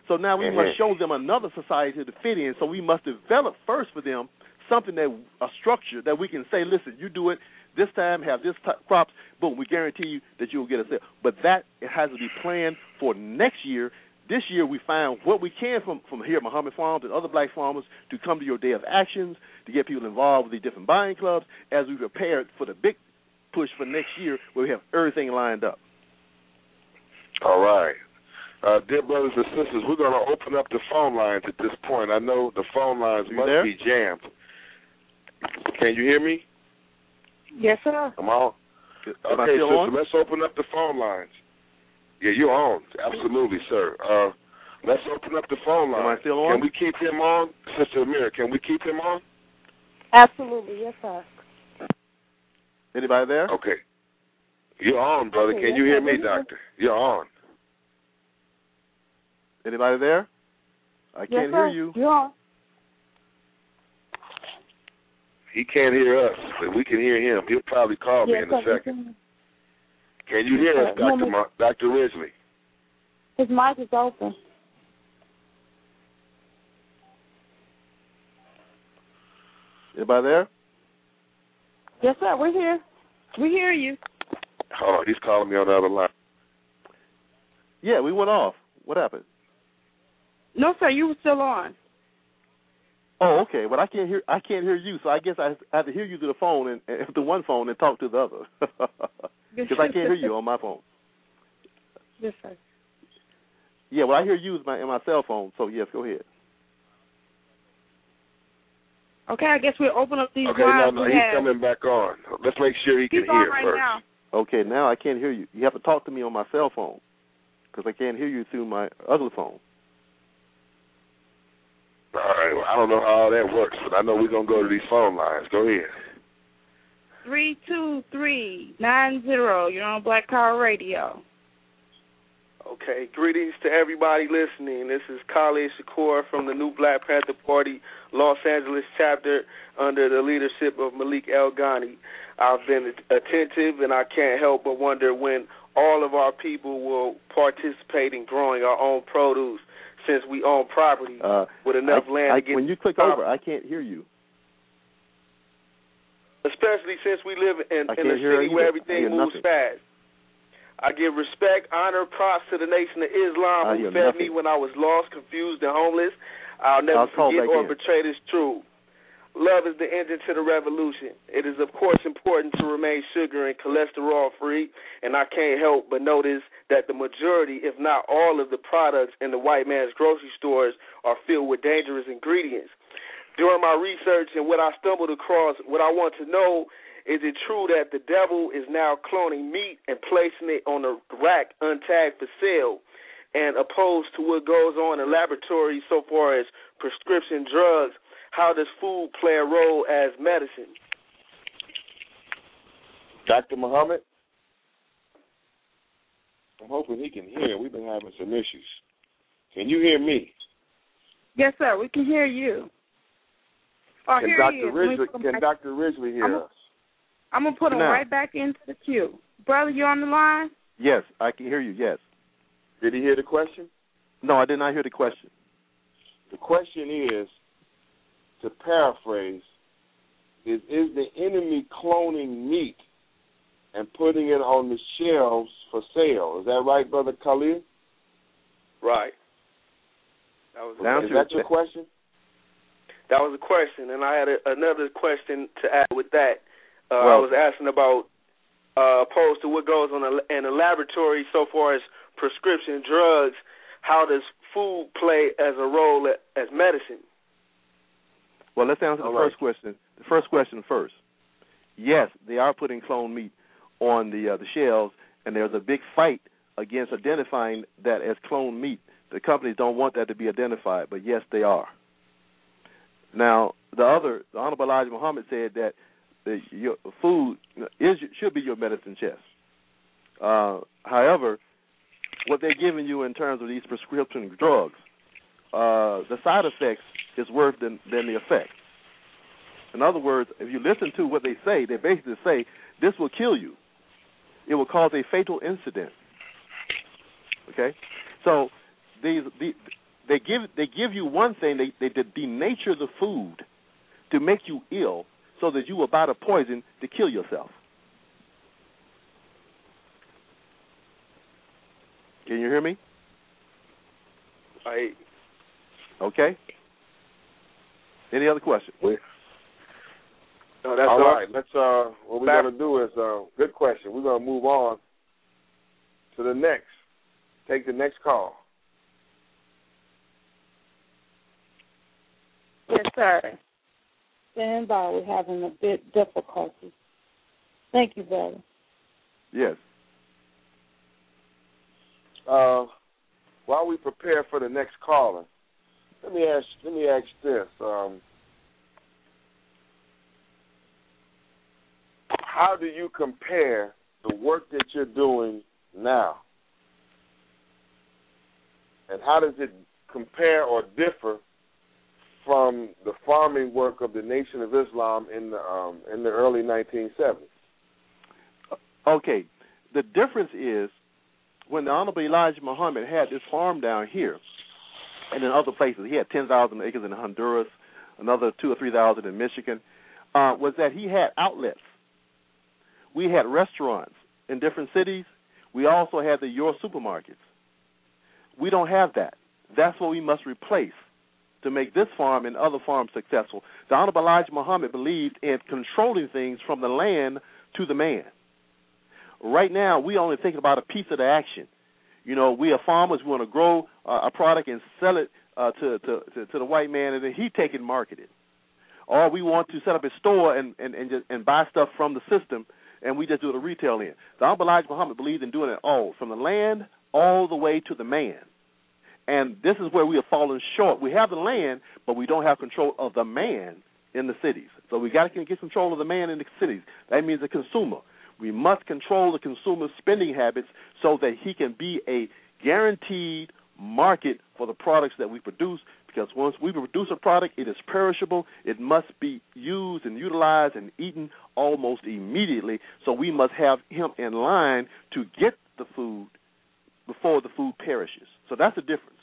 So now we mm-hmm. must show them another society to fit in. So we must develop first for them something that a structure that we can say, listen, you do it this time, have this type crops, boom, we guarantee you that you'll get a sale. But that it has to be planned for next year. This year we find what we can from, from here at Muhammad Farms and other black farmers to come to your day of actions, to get people involved with the different buying clubs as we prepare for the big push for next year where we have everything lined up. All right. Uh, dear brothers and sisters, we're going to open up the phone lines at this point. I know the phone lines you must there? be jammed. Can you hear me? Yes, sir. I'm on. Am I Okay, still sister, on? let's open up the phone lines. Yeah, you're on. Absolutely, sir. Uh, let's open up the phone lines. Am I still on? Can we keep him on? Sister Amira, can we keep him on? Absolutely, yes, sir. Anybody there? Okay. You're on, brother. Okay, Can yes, you hear sir. me, doctor? You're on. Anybody there? I Yes, can't sir. hear you. You're on. He can't hear us, but we can hear him. He'll probably call me Yes, in a sir. second. Can you hear us, No, Doctor no. Ma- Doctor Ridgely? His mic is open. Anybody there? Yes, sir. We're here. We hear you. Hold on, he's calling me on the other line. Yeah, we went off. What happened? No, sir. You were still on. Oh, okay. But I can't hear. I can't hear you. So I guess I have to hear you through the phone and, and the one phone and talk to the other because I can't hear you on my phone. Yes, sir. Yeah, well, I hear you in my, in my cell phone. So yes, go ahead. Okay, I guess we'll open up these Okay, no, lines. no, we he's have. coming back on. Let's make sure he He's can on hear right first. now. Okay, now I can't hear you. You have to talk to me on my cell phone because I can't hear you through my other phone. All right, well, I don't know how all that works, but I know we're going to go to these phone lines. Go ahead. three two three nine zero. You're on Black Power Radio. Okay, greetings to everybody listening. This is Khalid Shakur from the New Black Panther Party, Los Angeles chapter, under the leadership of Malik El Ghani. I've been attentive, and I can't help but wonder when all of our people will participate in growing our own produce, since we own property Uh, with enough I, land I, to get. when you click property. over, I can't hear you. Especially since we live in, I in a can't hear city either. where I everything hear moves nothing. fast. I give respect, honor, props to the Nation of Islam I who hear fed nothing. me when I was lost, confused, and homeless. I'll never I'll call forget back or in. betray this truth. Love is the engine to the revolution. It is, of course, important to remain sugar and cholesterol-free, and I can't help but notice that the majority, if not all of the products in the white man's grocery stores are filled with dangerous ingredients. During my research and what I stumbled across, what I want to know, is it true that the devil is now cloning meat and placing it on a rack untagged for sale, and opposed to what goes on in laboratories so far as prescription drugs? How does food play a role as medicine? Doctor Muhammad? I'm hoping he can hear. We've been having some issues. Can you hear me? Yes, sir. We can hear you. Oh, Can here Doctor he is. Let me Ridgely, put him can back- Doctor Ridgely hear I'm a- us? I'm going to put him Now. right back into the queue. Brother, you on the line? Yes, I can hear you. Yes. Did he hear the question? No, I did not hear the question. The question is, to paraphrase, is is the enemy cloning meat and putting it on the shelves for sale? Is that right, Brother Khalid? Right. That was Down Is to that the- your question? That was a question, and I had a, another question to add with that. Uh, I Well- was asking about, uh, opposed to what goes on in a laboratory so far as prescription drugs, how does food play as a role as medicine? Well, let's answer the All right. first question. The first question first. Yes, they are putting cloned meat on the uh, the shelves, and there's a big fight against identifying that as cloned meat. The companies don't want that to be identified, but yes, they are. Now, the other, the Honorable Elijah Muhammad said that the, your food is should be your medicine chest. Uh, however, what they're giving you in terms of these prescription drugs, uh, the side effects is worse than, than the effect. In other words, if you listen to what they say, they basically say this will kill you. It will cause a fatal incident. Okay, so these the, They give they give you one thing. They they denature the food to make you ill, so that you will buy the poison to kill yourself. Can you hear me? I. Okay. Any other questions? We, no, that's all all right. Let's. Uh, what we're Back. going to do is uh, good question. We're going to move on to the next. Take the next call. Yes, sir. Stand by. We're having a bit difficulty. Thank you, brother. Yes. Uh, while we prepare for the next caller, let me ask. Let me ask this. Um, how do you compare the work that you're doing now, and how does it compare or differ from the farming work of the Nation of Islam in the um, in the early nineteen seventies? Okay. The difference is when the Honorable Elijah Muhammad had this farm down here and in other places, he had ten thousand acres in Honduras, another two or three thousand in Michigan, uh, was that he had outlets. We had restaurants in different cities. We also had the Your supermarkets. We don't have that. That's what we must replace to make this farm and other farms successful. The Honorable Elijah Muhammad believed in controlling things from the land to the man. Right now, we only think about a piece of the action. You know, we are farmers. We want to grow uh, a product and sell it uh, to, to, to to the white man, and then he take it and market it. Or we want to set up a store and and and, just, and buy stuff from the system, and we just do the retail in. The Honorable Elijah Muhammad believed in doing it all, from the land all the way to the man. And this is where we have fallen short. We have the land, but we don't have control of the man in the cities. So we got to get control of the man in the cities. That means the consumer. We must control the consumer's spending habits so that he can be a guaranteed market for the products that we produce, because once we produce a product, it is perishable. It must be used and utilized and eaten almost immediately. So we must have him in line to get the food before the food perishes. So that's the difference.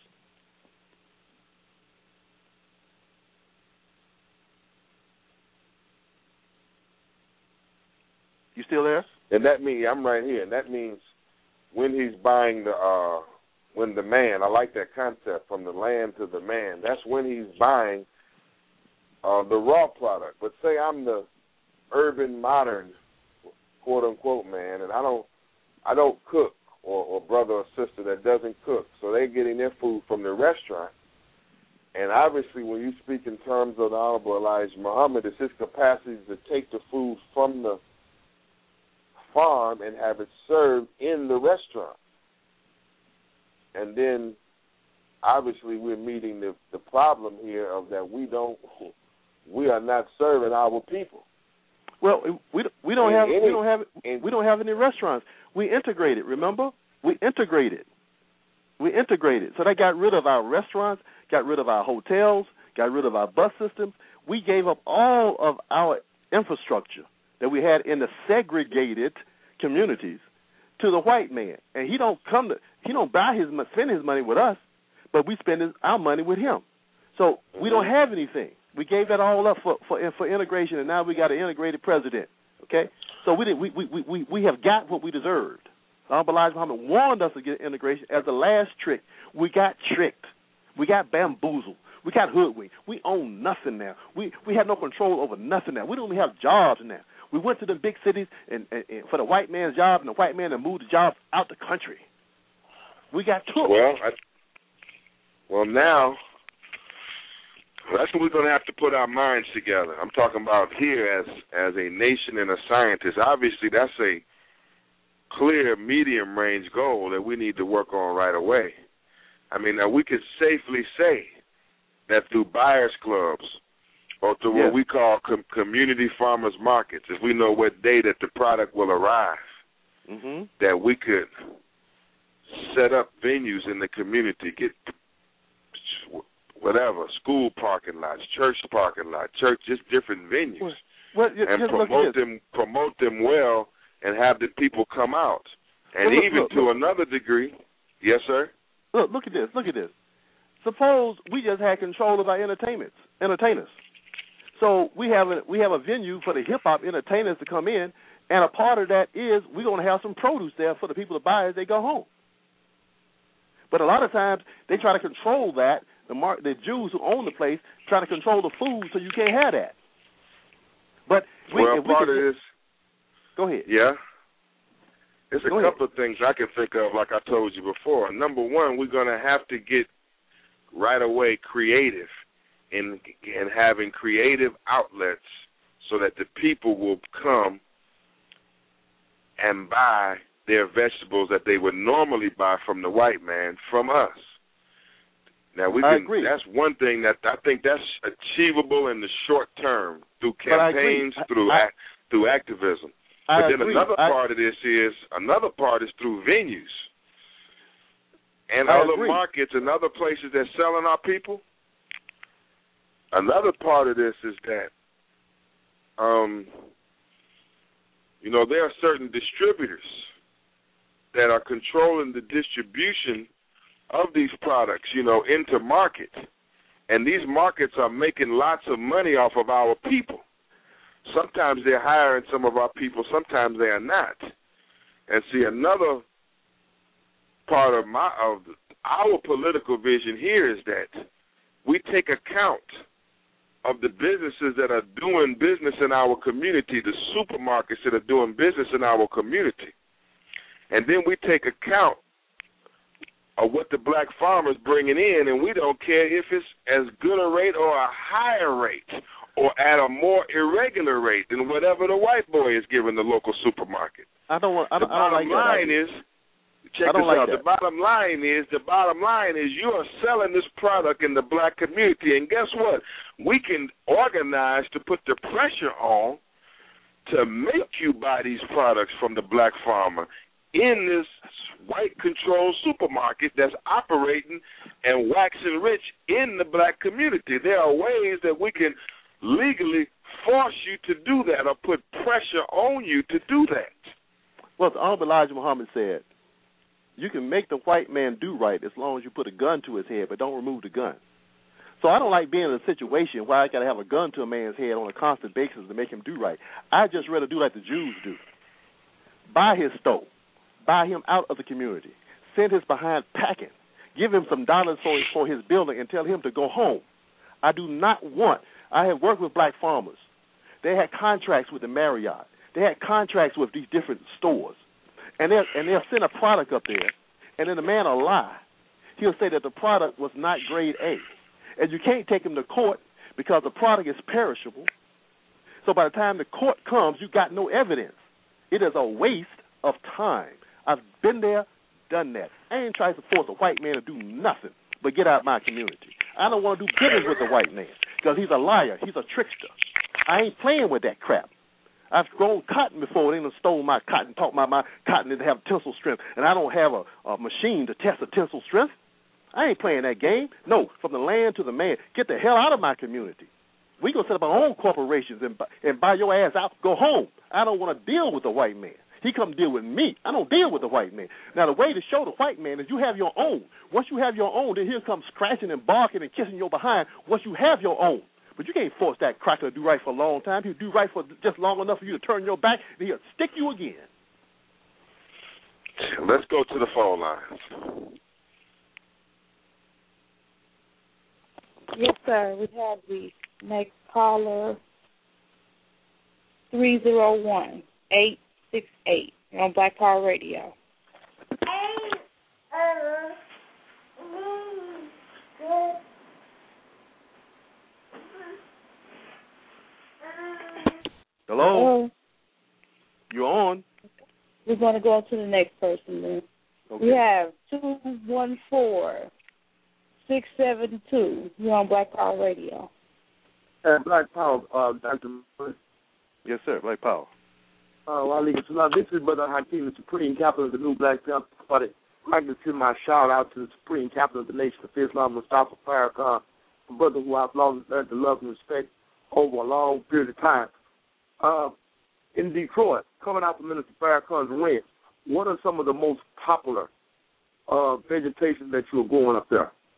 You still there? And that means I'm right here. And that means when he's buying the uh, when the man. I like that concept, from the land to the man. That's when he's buying uh, the raw product. But say I'm the urban modern quote unquote man, and I don't I don't cook, or, or brother or sister that doesn't cook, so they're getting their food from the restaurant. And obviously, when you speak in terms of the Honorable Elijah Muhammad, it's his capacity to take the food from the farm and have it served in the restaurant. And then, obviously, we're meeting the, the problem here of that we don't, we are not serving our people. Well, we we don't in have any, we don't have in, we don't have any restaurants. We integrated. Remember, we integrated. We integrated. So they got rid of our restaurants, got rid of our hotels, got rid of our bus systems. We gave up all of our infrastructure that we had in the segregated communities to the white man, and he don't come to he don't buy his spend his money with us, but we spend his, our money with him. So we don't have anything. We gave that all up for for, for integration, and now we got an integrated president. Okay, so we did we we we we have got what we deserved. Honorable Elijah Muhammad warned us to get integration as the last trick. We got tricked. We got bamboozled. We got hoodwinked. We own nothing now. We we have no control over nothing now. We don't even have jobs now. We went to the big cities and, and, and for the white man's job, and the white man that moved the jobs out the country. We got took. Well, I, well now, that's what we're going to have to put our minds together. I'm talking about here as as a nation and a scientist. Obviously, that's a clear medium-range goal that we need to work on right away. I mean, now we could safely say that through buyers clubs or through yes. what we call com- community farmers markets, if we know what day that the product will arrive, mm-hmm. that we could set up venues in the community, get whatever, school parking lots, church parking lots, church, just different venues, well, well, just and look promote them, promote them well, and have the people come out. And well, look, even look, to look. another degree, yes, sir? Look, look at this, look at this. suppose we just had control of our entertainments, entertainers. So we have a we have a venue for the hip hop entertainers to come in, and a part of that is we're going to have some produce there for the people to buy as they go home. But a lot of times they try to control that. The mar- the Jews who own the place try to control the food, so you can't have that. But we, well, if we part could, of this. Go ahead. Yeah. There's a go couple ahead. of things I can think of, like I told you before. Number one, we're going to have to get right away creative in in having creative outlets so that the people will come and buy their vegetables that they would normally buy from the white man from us. Now we I can. agree. That's one thing that I think that's achievable in the short term through campaigns, I through I, act, through activism. I But then agree. another I, part of this is another part is through venues and I other agree. markets and other places that's selling our people. Another part of this is that, um, you know, there are certain distributors that are controlling the distribution of these products, you know, into market. And these markets are making lots of money off of our people. Sometimes they're hiring some of our people, sometimes they are not. And see, another part of my of our political vision here is that we take account of the businesses that are doing business in our community, the supermarkets that are doing business in our community. And then we take account of what the black farmer's bringing in, and we don't care if it's as good a rate or a higher rate or at a more irregular rate than whatever the white boy is giving the local supermarket. I don't want. I don't, the I don't bottom like line that. is, check I don't this like out. that. The bottom line is, the bottom line is, you are selling this product in the black community, and guess what? We can organize to put the pressure on to make you buy these products from the black farmer in this white-controlled supermarket that's operating and waxing rich in the black community. There are ways that we can legally force you to do that or put pressure on you to do that. Well, the Honorable Elijah Muhammad said, you can make the white man do right as long as you put a gun to his head, but don't remove the gun. So I don't like being in a situation where I got to have a gun to a man's head on a constant basis to make him do right. I just rather do like the Jews do. Buy his stove. Buy him out of the community. Send his behind packing. Give him some dollars for, for his building and tell him to go home. I do not want, I have worked with black farmers. They had contracts with the Marriott. They had contracts with these different stores. And they'll, and they'll send a product up there, and then the man will lie. He'll say that the product was not grade A. And you can't take him to court because the product is perishable. So by the time the court comes, you got no evidence. It is a waste of time. I've been there, done that. I ain't trying to force a white man to do nothing but get out my community. I don't want to do business with the white man because he's a liar. He's a trickster. I ain't playing with that crap. I've grown cotton before. They done stole my cotton, taught my, my cotton to have tensile strength, and I don't have a, a machine to test the tensile strength. I ain't playing that game. No, from the land to the man. Get the hell out of my community. We going to set up our own corporations and, and buy your ass out. Go home. I don't want to deal with the white man. He come deal with me. I don't deal with the white man. Now, the way to show the white man is you have your own. Once you have your own, then he'll come scratching and barking and kissing your behind once you have your own. But you can't force that cracker to do right for a long time. He'll do right for just long enough for you to turn your back, then he'll stick you again. Let's go to the phone lines. Yes, sir. We have the next caller, three zero one, eight six eight, on Black Power Radio. Hello? Hello? You're on. We're going to go on to the next person then. Okay. We have two one four, six seven two. You're on Black Power Radio. Uh, Black Power, uh, Doctor Yes, sir. Black Power. Uh, Walaikum Salam. This is Brother Hakeem, the Supreme Captain of the New Black Panther Party. I'd like to send my shout out to the Supreme Captain of the Nation of Islam, Mustafa Farrakhan, a brother who I've long learned to love and respect over a long period of time. Uh, in Detroit, coming out from Minister Farrakhan's ranch, what are some of the most popular uh, vegetation that you're growing up there?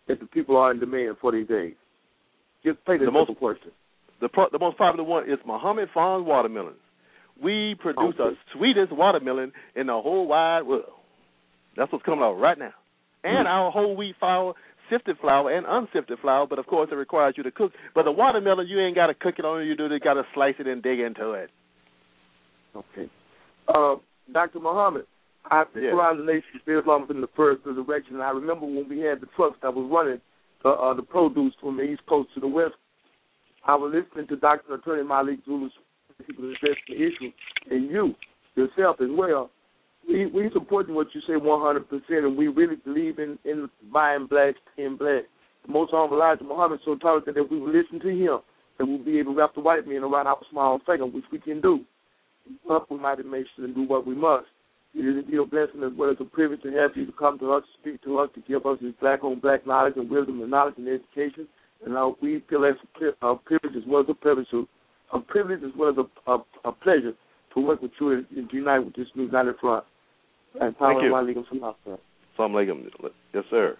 that the people are in demand for these days? Just play the, the most question. The pro, the most popular one is Muhammad Farms watermelons. We produce okay. the sweetest watermelon in the whole wide world. That's what's coming out right now. And mm-hmm. our whole wheat flour, sifted flour, and unsifted flour, but of course it requires you to cook. But the watermelon, you ain't got to cook it on you do. You got to slice it and dig into it. Okay. Uh, Doctor Muhammad, I've been yes. around the nation still long in the first resurrection, and I remember when we had the trucks that was running uh, uh, the produce from the East Coast to the West. I was listening to Doctor Attorney Malik Zulu, people address the issue, and you, yourself as well. We we supporting what you say one hundred percent, and we really believe in, in buying blacks, paying black. The most honorable Elijah Muhammad so taught us that if we will listen to him, that we'll be able to wrap the white men around our small finger, which we can do. Up we might make sure and do what we must. It is indeed a blessing as well as a privilege to have you to come to us, speak to us, to give us this black-on-black knowledge and wisdom and knowledge and education. And uh, we feel that's a privilege as well as a privilege, to, a privilege as well as a, a, a pleasure to work with you and, and to unite with this new United Front. And Thank you. Assalamu alaikum. Yes, sir.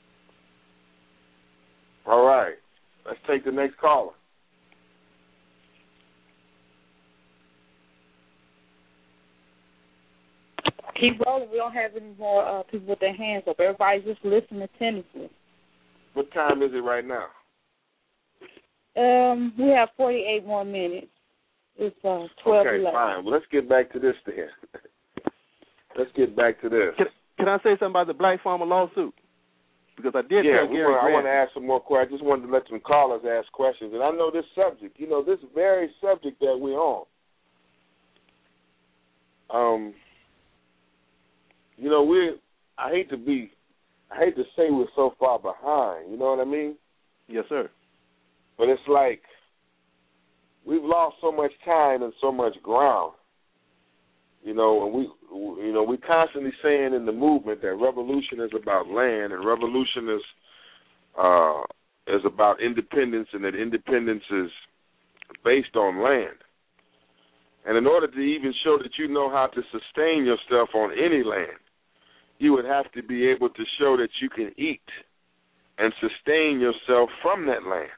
All right. Let's take the next caller. Keep rolling. We don't have any more uh, people with their hands up. Everybody's just listening attentively. What time is it right now? Um, we have forty-eight more minutes. It's uh, twelve Okay, eleven. fine. Well, let's get back to this then. Let's get back to this. Can, can I say something about the black farmer lawsuit? Because I did yeah, tell Gary want, I want Grant. to ask some more questions. I just wanted to let some callers ask questions. And I know this subject, you know, this very subject that we're on, um, you know, we're, I hate to be, I hate to say we're so far behind, you know what I mean? Yes, sir. But it's like we've lost so much time and so much ground. You know, and we, you know, we constantly saying in the movement that revolution is about land and revolution is uh, is about independence, and that independence is based on land. And in order to even show that you know how to sustain yourself on any land, you would have to be able to show that you can eat and sustain yourself from that land.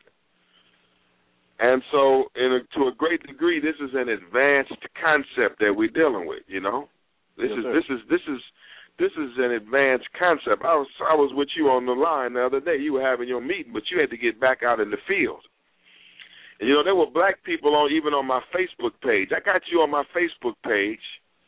And so, in a, to a great degree, this is an advanced concept that we're dealing with. You know, this yes, is sir. this is this is this is an advanced concept. I was I was with you on the line the other day. You were having your meeting, but you had to get back out in the field. And you know, there were black people on even on my Facebook page. I got you on my Facebook page,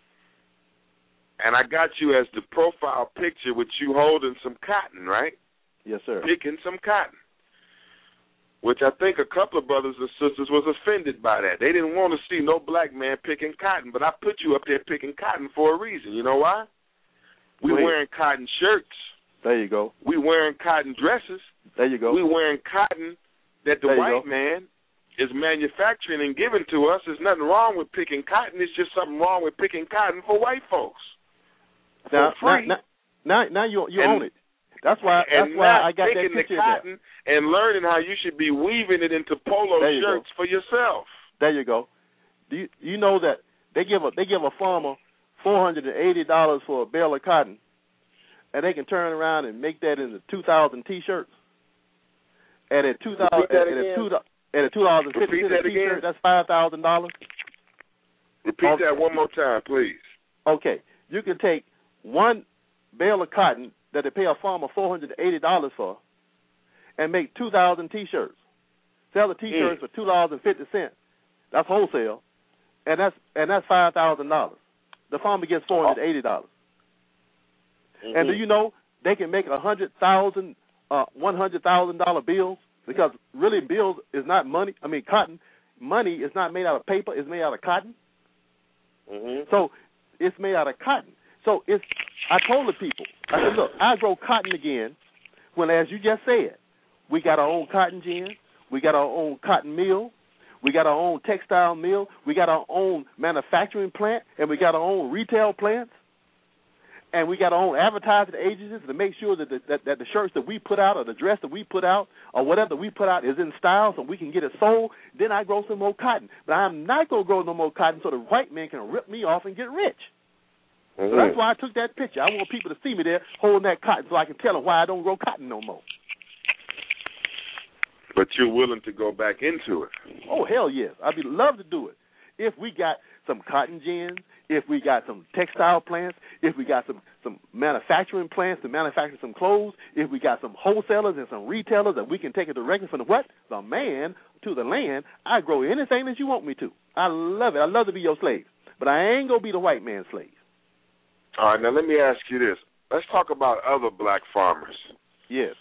and I got you as the profile picture with you holding some cotton, right? Yes, sir. Picking some cotton. Which I think a couple of brothers and sisters was offended by that. They didn't want to see no black man picking cotton, but I put you up there picking cotton for a reason. You know why? We Wait. wearing cotton shirts. There you go. We wearing cotton dresses. There you go. We wearing cotton that the there white man is manufacturing and giving to us. There's nothing wrong with picking cotton. It's just something wrong with picking cotton for white folks. Now, for free. now, now, now you you and, own it. That's why. That's and why not I got that taking picture the cotton there. and learning how you should be weaving it into polo You shirts go. for yourself. There you go. Do you, you know that they give a they give a farmer four hundred and eighty dollars for a bale of cotton, and they can turn around and make that into two thousand T-shirts. And at two thousand, at, at two at a two dollars and fifty cents T-shirt, that's five thousand dollars. Repeat okay. that one more time, please. Okay, you can take one bale of cotton that they pay a farmer four hundred and eighty dollars for, and make two thousand T-shirts. Sell the T-shirts mm. for two dollars and fifty cents. That's wholesale, and that's and that's five thousand dollars. The farmer gets four hundred and eighty dollars. Mm-hmm. And do you know they can make a hundred thousand, uh, one hundred thousand dollar bills, because really bills is not money. I mean cotton. Money is not made out of paper. It's made out of cotton. Mm-hmm. So it's made out of cotton. So it's. I told the people, I said, look, I grow cotton again when, as you just said, we got our own cotton gin, we got our own cotton mill, we got our own textile mill, we got our own manufacturing plant, and we got our own retail plants, and we got our own advertising agencies to make sure that the, that, that the shirts that we put out or the dress that we put out or whatever we put out is in style so we can get it sold. Then I grow some more cotton. But I'm not going to grow no more cotton so the white man can rip me off and get rich. Mm-hmm. So that's why I took that picture. I want people to see me there holding that cotton so I can tell them why I don't grow cotton no more. But you're willing to go back into it. Oh, hell yes. I'd be love to do it. If we got some cotton gins, if we got some textile plants, if we got some, some manufacturing plants to manufacture some clothes, if we got some wholesalers and some retailers that we can take it directly from the what? The man to the land, I grow anything that you want me to. I love it. I love to be your slave. But I ain't going to be the white man's slave. All right, now let me ask you this. Let's talk about other black farmers. Yes.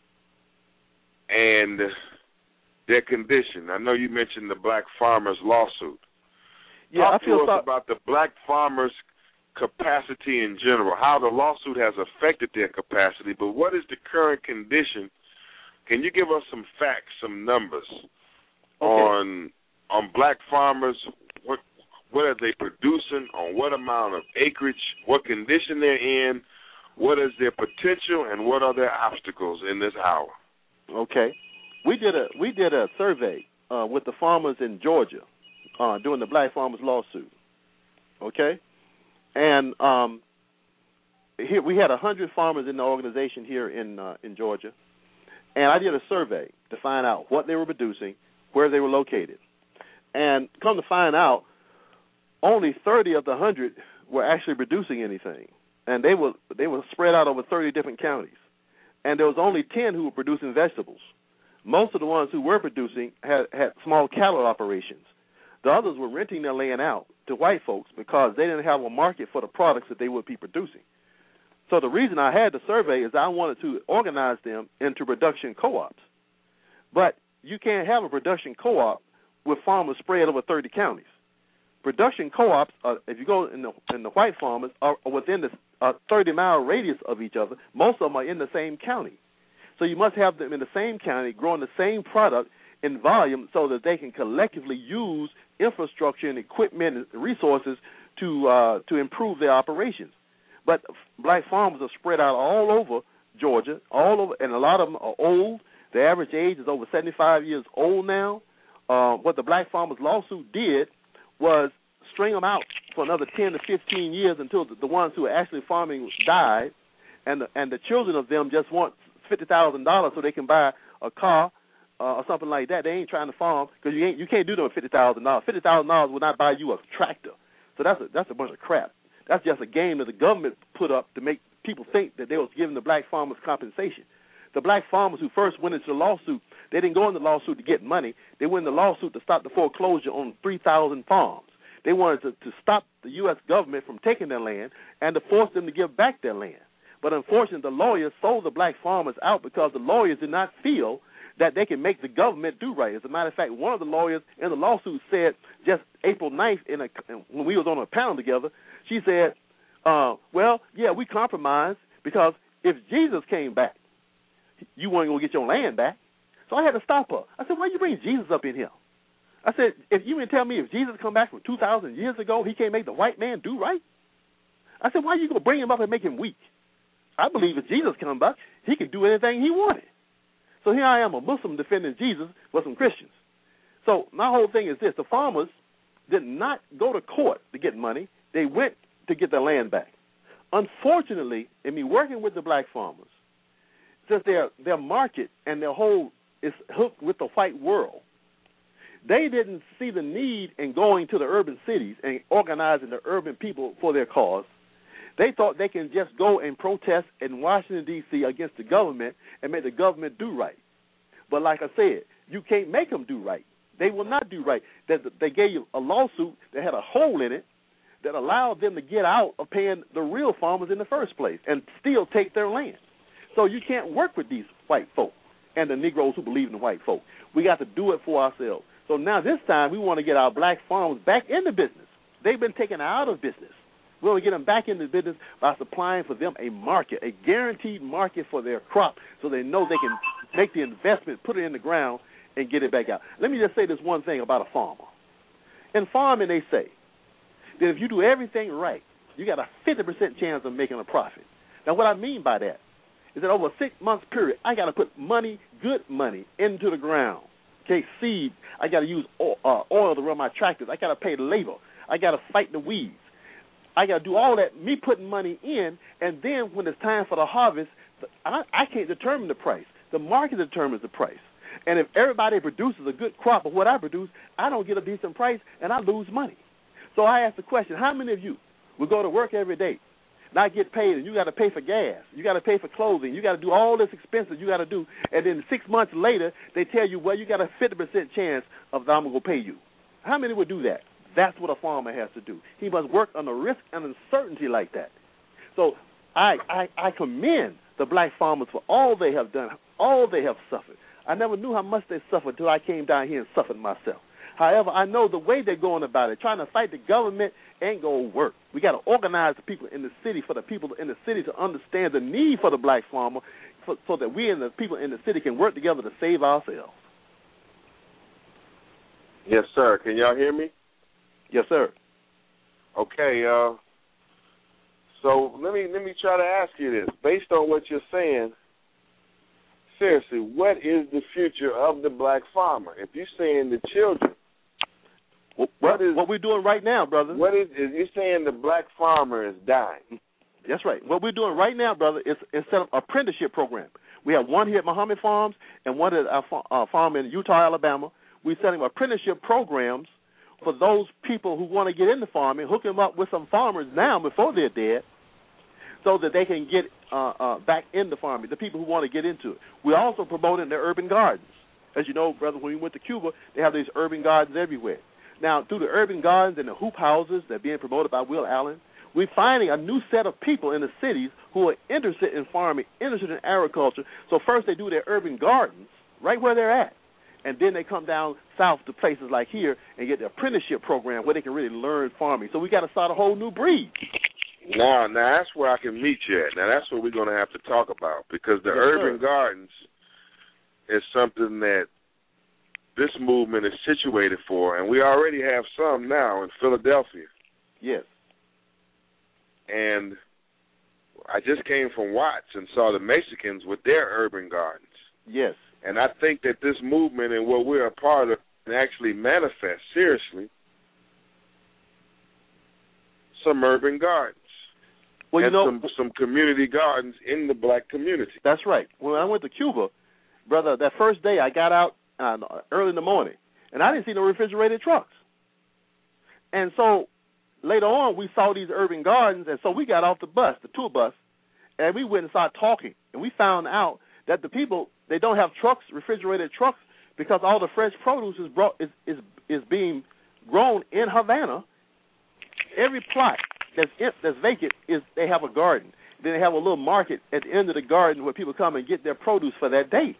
And their condition. I know you mentioned the black farmers lawsuit. Yeah, Talk I feel to us so- about the black farmers' capacity in general, how the lawsuit has affected their capacity, but what is the current condition? Can you give us some facts, some numbers okay. on on black farmers? What what are they producing, on what amount of acreage, what condition they're in, what is their potential, and what are their obstacles in this hour? Okay. We did a we did a survey uh, with the farmers in Georgia uh, during the Black Farmers lawsuit. Okay, and um, here we had a hundred farmers in the organization here in uh, in Georgia, and I did a survey to find out what they were producing, where they were located, and come to find out, only thirty of the hundred were actually producing anything, and they were they were spread out over thirty different counties, and there was only ten who were producing vegetables. Most of the ones who were producing had, had small cattle operations. The others were renting their land out to white folks because they didn't have a market for the products that they would be producing. So the reason I had the survey is I wanted to organize them into production co-ops. But you can't have a production co-op with farmers spread over thirty counties. Production co-ops, uh, if you go in the, in the white farmers, are within the uh, thirty-mile radius of each other. Most of them are in the same county. So you must have them in the same county growing the same product in volume so that they can collectively use infrastructure and equipment and resources to uh, to improve their operations. But black farmers are spread out all over Georgia, all over, and a lot of them are old. The average age is over seventy-five years old now. Uh, what the black farmers lawsuit did was string them out for another ten to fifteen years until the, the ones who are actually farming died, and the, and the children of them just want fifty thousand dollars so they can buy a car uh, or something like that. They ain't trying to farm because you ain't you can't do that with fifty thousand dollars. Fifty thousand dollars will not buy you a tractor. So that's a that's a bunch of crap. That's just a game that the government put up to make people think that they was giving the black farmers compensation. The black farmers who first went into the lawsuit, they didn't go in the lawsuit to get money. They went in the lawsuit to stop the foreclosure on three thousand farms. They wanted to, to stop the U S government from taking their land and to force them to give back their land. But unfortunately, the lawyers sold the black farmers out because the lawyers did not feel that they can make the government do right. As a matter of fact, one of the lawyers in the lawsuit said just April ninth, in a, when we was on a panel together, she said, uh, well, yeah, we compromised because if Jesus came back, you weren't going to get your land back. So I had to stop her. I said, why you bring Jesus up in here? I said, if you can tell me if Jesus come back from two thousand years ago, he can't make the white man do right? I said, why are you going to bring him up and make him weak? I believe if Jesus come back, he could do anything he wanted. So here I am, a Muslim defending Jesus with some Christians. So my whole thing is this. The farmers did not go to court to get money. They went to get their land back. Unfortunately, in me working with the black farmers, since their, their market and their whole is hooked with the white world, they didn't see the need in going to the urban cities and organizing the urban people for their cause. They thought they can just go and protest in Washington, D C against the government and make the government do right. But like I said, you can't make them do right. They will not do right. They gave you a lawsuit that had a hole in it that allowed them to get out of paying the real farmers in the first place and still take their land. So you can't work with these white folk and the Negroes who believe in the white folk. We got to do it for ourselves. So now this time we want to get our black farmers back into business. They've been taken out of business. We want to get them back into business by supplying for them a market, a guaranteed market for their crop so they know they can make the investment, put it in the ground, and get it back out. Let me just say this one thing about a farmer. In farming, they say that if you do everything right, you got a fifty percent chance of making a profit. Now, what I mean by that is that over a six-month period, I got to put money, good money, into the ground. Okay, seed. I got to use oil, uh, oil to run my tractors. I got to pay the labor. I got to fight the weeds. I got to do all that, me putting money in, and then when it's time for the harvest, I, I can't determine the price. The market determines the price. And if everybody produces a good crop of what I produce, I don't get a decent price, and I lose money. So I ask the question, how many of you will go to work every day, not get paid, and you got to pay for gas, you got to pay for clothing, you got to do all this expenses you got to do, and then six months later they tell you, well, you got a fifty percent chance of that I'm going to pay you. How many would do that? That's what a farmer has to do. He must work under risk and uncertainty like that. So I, I, I commend the black farmers for all they have done, all they have suffered. I never knew how much they suffered until I came down here and suffered myself. However, I know the way they're going about it, trying to fight the government ain't going to work. We got to organize the people in the city for the people in the city to understand the need for the black farmer for, so that we and the people in the city can work together to save ourselves. Yes, sir. Can y'all hear me? Yes, sir. Okay. Uh, so let me let me try to ask you this. Based on what you're saying, seriously, what is the future of the black farmer? If you're saying the children, what, what is what we're doing right now, brother? What is is you saying the black farmer is dying? That's right. What we're doing right now, brother, is instead of apprenticeship program. We have one here at Muhammad Farms and one at our uh, farm in Eutaw, Alabama. We're setting apprenticeship programs for those people who want to get into farming, hook them up with some farmers now before they're dead, so that they can get uh, uh, back into farming, the people who want to get into it. We're also promoting the urban gardens. As you know, brother, when we went to Cuba, they have these urban gardens everywhere. Now, through the urban gardens and the hoop houses that are being promoted by Will Allen, we're finding a new set of people in the cities who are interested in farming, interested in agriculture. So first they do their urban gardens right where they're at, and then they come down south to places like here and get the apprenticeship program where they can really learn farming. So we got to start a whole new breed. Now, now that's where I can meet you at. Now that's what we're going to have to talk about, because the yes, urban sir. gardens is something that this movement is situated for, and we already have some now in Philadelphia. Yes. And I just came from Watts and saw the Mexicans with their urban gardens. Yes. And I think that this movement and what we're a part of can actually manifest, seriously, some urban gardens. Well, and you know, some, some community gardens in the black community. That's right. When I went to Cuba, brother, that first day I got out uh, early in the morning, and I didn't see no refrigerated trucks. And so later on, we saw these urban gardens, and so we got off the bus, the tour bus, and we went and started talking. And we found out that the people, they don't have trucks, refrigerated trucks, because all the fresh produce is brought is is, is being grown in Havana. Every plot that's that's vacant is they have a garden. Then they have a little market at the end of the garden where people come and get their produce for that day.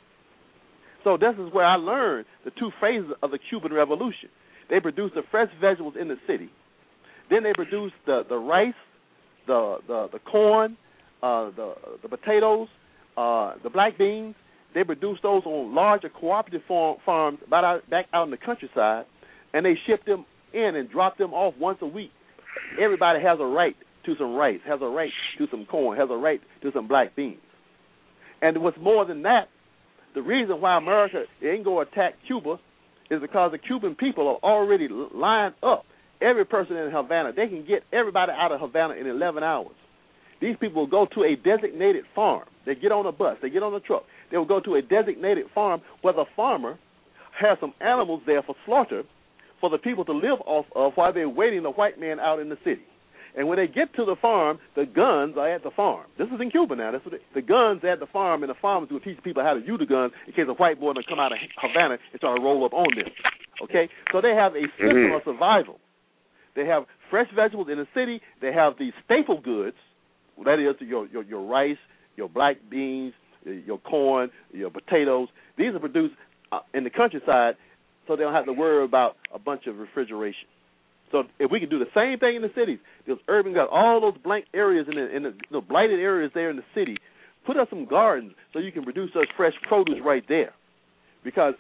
So this is where I learned the two phases of the Cuban Revolution. They produced the fresh vegetables in the city. Then they produced the, the rice, the the, the corn, uh, the the potatoes, uh, the black beans. They produced those on larger cooperative farm, farms back out, back out in the countryside, and they shipped them in and dropped them off once a week. Everybody has a right to some rice, has a right to some corn, has a right to some black beans. And what's more than that, the reason why America ain't going to attack Cuba is because the Cuban people are already lined up. Every person in Havana, they can get everybody out of Havana in eleven hours. These people will go to a designated farm. They get on a bus. They get on a truck. They will go to a designated farm where the farmer has some animals there for slaughter for the people to live off of while they're waiting the white man out in the city. And when they get to the farm, the guns are at the farm. This is in Cuba now. That's what they, the guns are at the farm, and the farmers will teach people how to use the guns in case a white boy will come out of Havana and try to roll up on them. Okay? So they have a system mm-hmm. of survival. They have fresh vegetables in the city. They have the staple goods. That is your, your, your rice, your black beans, your corn, your potatoes. These are produced uh, in the countryside, so they don't have to worry about a bunch of refrigeration. So if we can do the same thing in the cities, those urban gardens, all those blank areas in the, in the you know, blighted areas there in the city, put up some gardens so you can produce those fresh produce right there. Because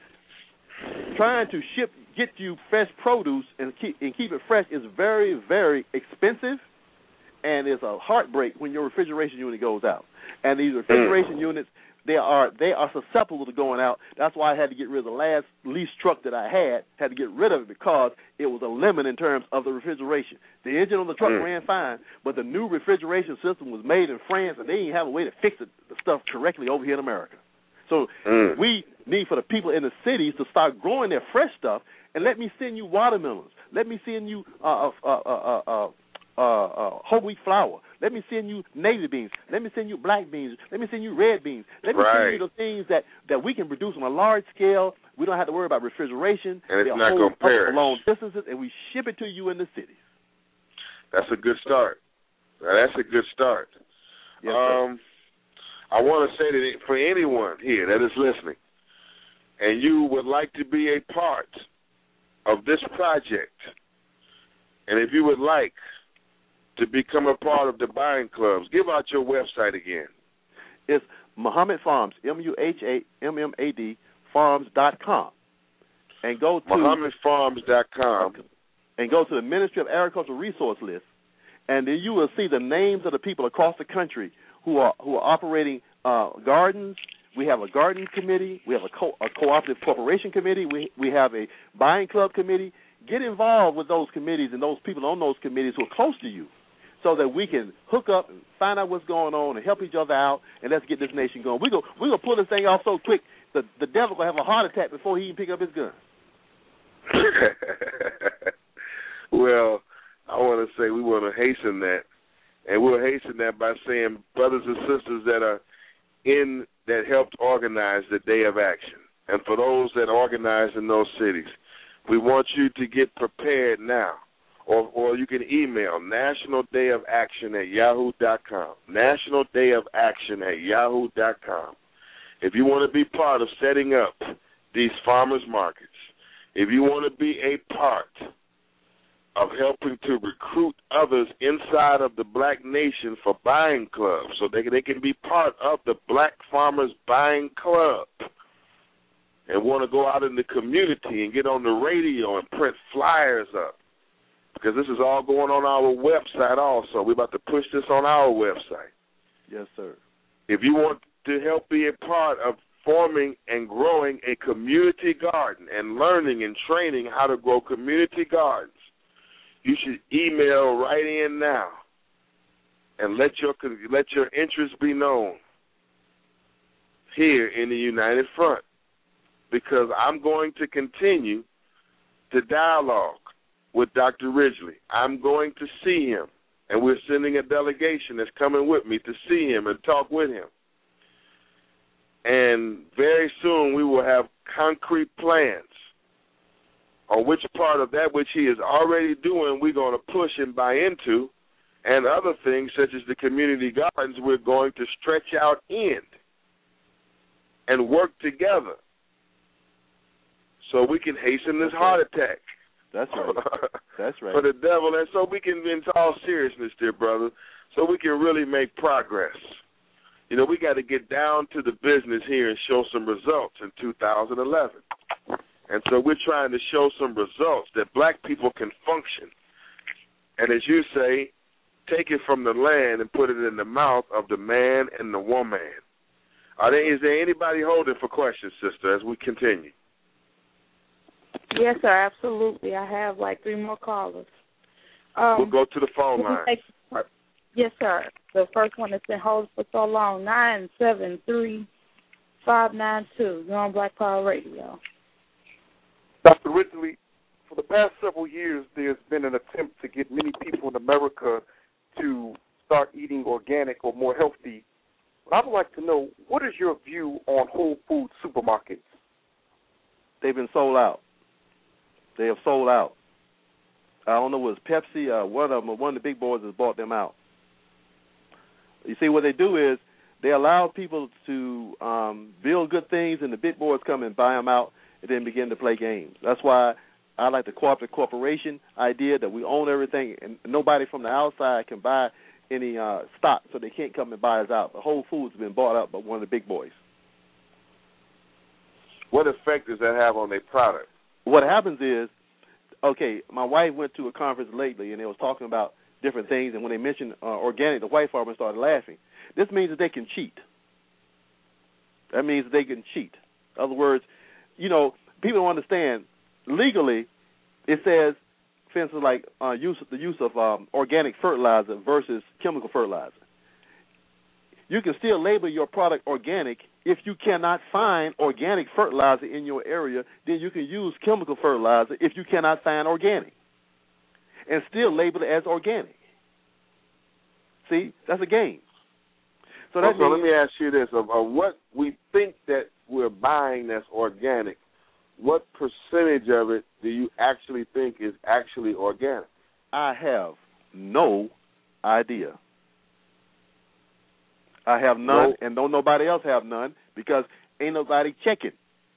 trying to ship, get you fresh produce and keep and keep it fresh is very, very expensive, and it's a heartbreak when your refrigeration unit goes out. And these refrigeration units, they are they are susceptible to going out. That's why I had to get rid of the last lease truck that I had. Had to get rid of it because it was a limit in terms of the refrigeration. The engine on the truck ran fine, but the new refrigeration system was made in France, and they didn't have a way to fix it, the stuff correctly over here in America. So mm. we need for the people in the cities to start growing their fresh stuff, and let me send you watermelons. Let me send you uh, uh, uh, uh, uh, uh, uh, whole wheat flour. Let me send you navy beans. Let me send you black beans. Let me send you red beans. Let me right. send you the things that, that we can produce on a large scale. We don't have to worry about refrigeration. And it's They're not going to perish. Long distances, and we ship it to you in the cities. That's a good start. That's a good start. Yes, um, I want to say that for anyone here that is listening, and you would like to be a part of this project, and if you would like to become a part of the buying clubs, give out your website again. It's Muhammad Farms, M U H A M M A D, farms dot com. And go to Muhammad Farms dot com. And go to the Ministry of Agricultural Resource list, and then you will see the names of the people across the country who are who are operating uh, gardens. We have a garden committee. We have a, co- a cooperative corporation committee. We we have a buying club committee. Get involved with those committees and those people on those committees who are close to you, so that we can hook up and find out what's going on and help each other out, and let's get this nation going. We go we gonna pull this thing off so quick the the devil gonna have a heart attack before he even pick up his gun. Well, I want to say we want to hasten that, and we'll hasten that by saying brothers and sisters that are in that helped organize the Day of Action, and for those that organize in those cities, we want you to get prepared now, or or you can email National Day of Action at yahoo dot com, National Day of Action at yahoo dot com. If you want to be part of setting up these farmers markets, if you want to be a part of helping to recruit others inside of the black nation for buying clubs so they, they can be part of the Black Farmers Buying Club, and want to go out in the community and get on the radio and print flyers up, because this is all going on our website also. We're about to push this on our website. Yes, sir. If you want to help be a part of forming and growing a community garden and learning and training how to grow community gardens, you should email right in now and let your let your interest be known here in the United Front, because I'm going to continue to dialogue with Doctor Ridgely. I'm going to see him, and we're sending a delegation that's coming with me to see him and talk with him. And very soon we will have concrete plans on which part of that which he is already doing we're going to push and buy into, and other things such as the community gardens we're going to stretch out in and work together so we can hasten this heart attack. That's right. That's right. For the devil, and so we can, in all seriousness, dear brother, so we can really make progress. You know, we got to get down to the business here and show some results in two thousand eleven. And so we're trying to show some results that black people can function. And as you say, take it from the land and put it in the mouth of the man and the woman. Are there, is there anybody holding for questions, sister, as we continue? Yes, sir, absolutely. I have like three more callers. Um, we'll go to the phone line. Yes, sir. The first one has been holding for so long, nine seven three, five nine two, you're on Black Power Radio. Doctor Ridgely, for the past several years, there's been an attempt to get many people in America to start eating organic or more healthy. But I would like to know, what is your view on Whole Foods supermarkets? They've been sold out. They have sold out. I don't know, it was Pepsi, uh, one of them, one of the big boys has bought them out. You see, what they do is they allow people to um, build good things, and the big boys come and buy them out and then begin to play games. That's why I like the cooperative corporation idea, that we own everything, and nobody from the outside can buy any uh, stock, so they can't come and buy us out. The Whole Foods has been bought out by one of the big boys. What effect does that have on their product? What happens is, okay, my wife went to a conference lately, and they was talking about different things, and when they mentioned uh, organic, the white farmers started laughing. This means that they can cheat. That means that they can cheat. In other words, you know, people don't understand. Legally, it says, for instance, like uh, use the use of um, organic fertilizer versus chemical fertilizer. You can still label your product organic. If you cannot find organic fertilizer in your area, then you can use chemical fertilizer if you cannot find organic, and still label it as organic. See, that's a game. So, that so means, let me ask you this: of, of what we think that we're buying that's organic, what percentage of it do you actually think is actually organic? I have no idea. I have none, no. and don't nobody else have none, because ain't nobody checking.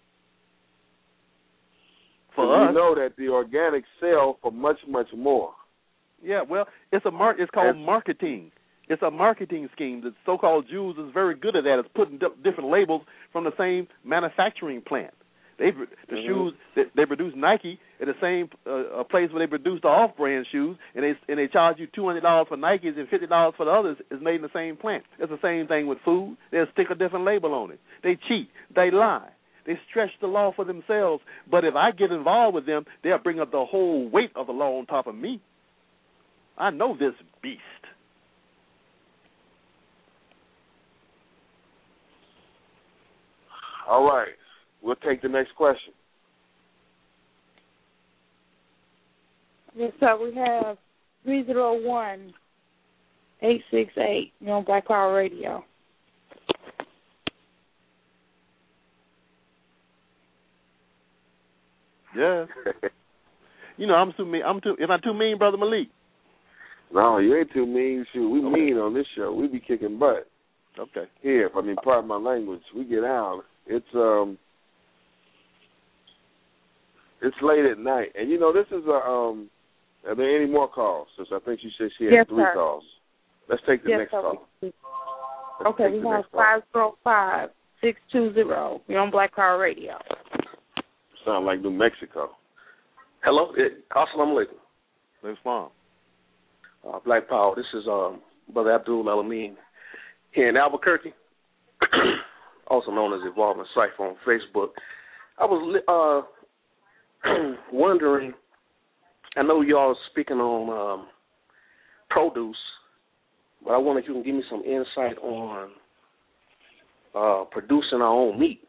For us, we know that the organics sell for much, much more. Yeah, well, it's a mar- It's called marketing. It's a marketing scheme. The so-called Jews is very good at that. It's putting di- different labels from the same manufacturing plant. They the mm-hmm. shoes they, they produce Nike at the same uh, place where they produce the off-brand shoes, and they and they charge you two hundred dollars for Nikes and fifty dollars for the others. Is made in the same plant. It's the same thing with food. They'll stick a different label on it. They cheat. They lie. They stretch the law for themselves. But if I get involved with them, they'll bring up the whole weight of the law on top of me. I know this beast. All right. We'll take the next question. Yes, sir. We have three zero one, eight six eight. You're on Black Power Radio. Yeah. You know, I'm too mean. I'm too. Am I too mean, Brother Malik? No, you ain't too mean. Shoot, we okay. mean on this show. We be kicking butt. Okay. Here, I mean, pardon my language. We get out. It's um. It's late at night, and you know this is a. Um, are there any more calls? Since I think you said she had yes, three sir. calls. Let's take the yes, next sir. call. Let's okay, we have five zero five six two zero. You're on Black Power Radio. Sound like New Mexico. Hello, assalamu alaikum. Thanks, Mom. Uh, Black Power. This is um, Brother Abdul Alameen here in Albuquerque, also known as Evolving Cipher on Facebook. I was uh, wondering, I know y'all are speaking on um, produce, but I wonder if you can give me some insight on uh, producing our own meat.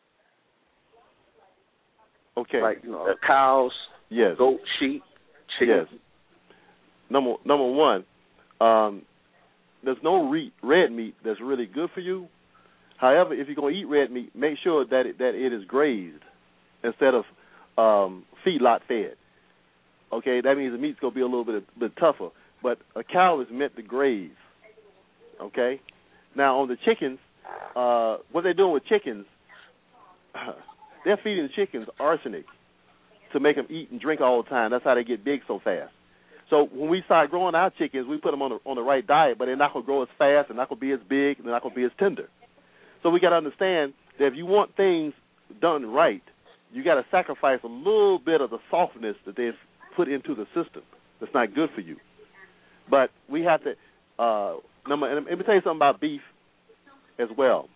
Okay. Like, you know, cows, yes. goat, sheep, chicken. Yes. Number number one, um, there's no re- red meat that's really good for you. However, if you're going to eat red meat, make sure that it, that it is grazed instead of um, feedlot fed. Okay, that means the meat's going to be a little bit, bit tougher. But a cow is meant to graze. Okay? Now, on the chickens, uh, what they're doing with chickens, they're feeding the chickens arsenic to make them eat and drink all the time. That's how they get big so fast. So when we start growing our chickens, we put them on the, on the right diet, but they're not going to grow as fast, they're not going to be as big, they're not going to be as tender. So we got to understand that if you want things done right, you got to sacrifice a little bit of the softness that they've put into the system. That's not good for you. But we have to, uh, number, and let me tell you something about beef as well.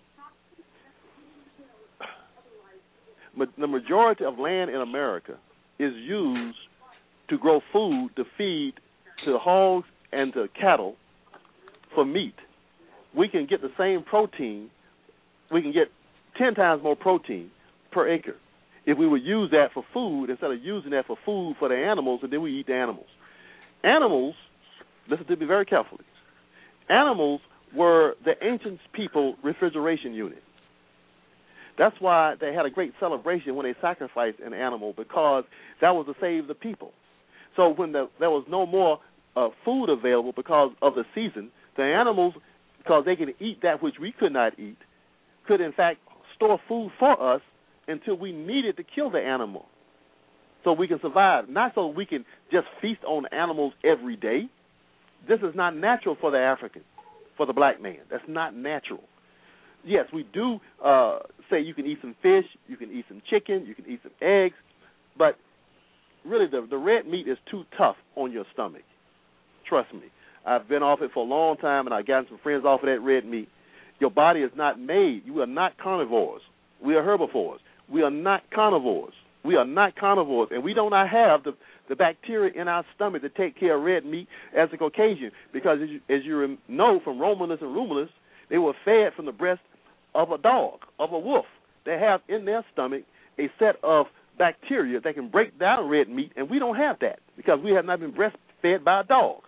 The majority of land in America is used to grow food to feed to hogs and to cattle for meat. We can get the same protein, we can get ten times more protein per acre if we would use that for food instead of using that for food for the animals, and then we eat the animals. Animals, listen to me very carefully, animals were the ancient people refrigeration unit. That's why they had a great celebration when they sacrificed an animal, because that was to save the people. So when the, there was no more uh, food available because of the season, the animals, because they can eat that which we could not eat, could in fact store food for us until we needed to kill the animal so we can survive. Not so we can just feast on animals every day. This is not natural for the African, for the black man. That's not natural. Yes, we do uh, say you can eat some fish, you can eat some chicken, you can eat some eggs, but really the, the red meat is too tough on your stomach. Trust me. I've been off it for a long time, and I've gotten some friends off of that red meat. Your body is not made. You are not carnivores. We are herbivores. We are not carnivores. We are not carnivores, and we do not have the, the bacteria in our stomach to take care of red meat as a Caucasian, because as you, as you know from Romulus and Romulus, They were fed from the breast of a dog, of a wolf. They have in their stomach a set of bacteria that can break down red meat, and we don't have that because we have not been breastfed by a dog.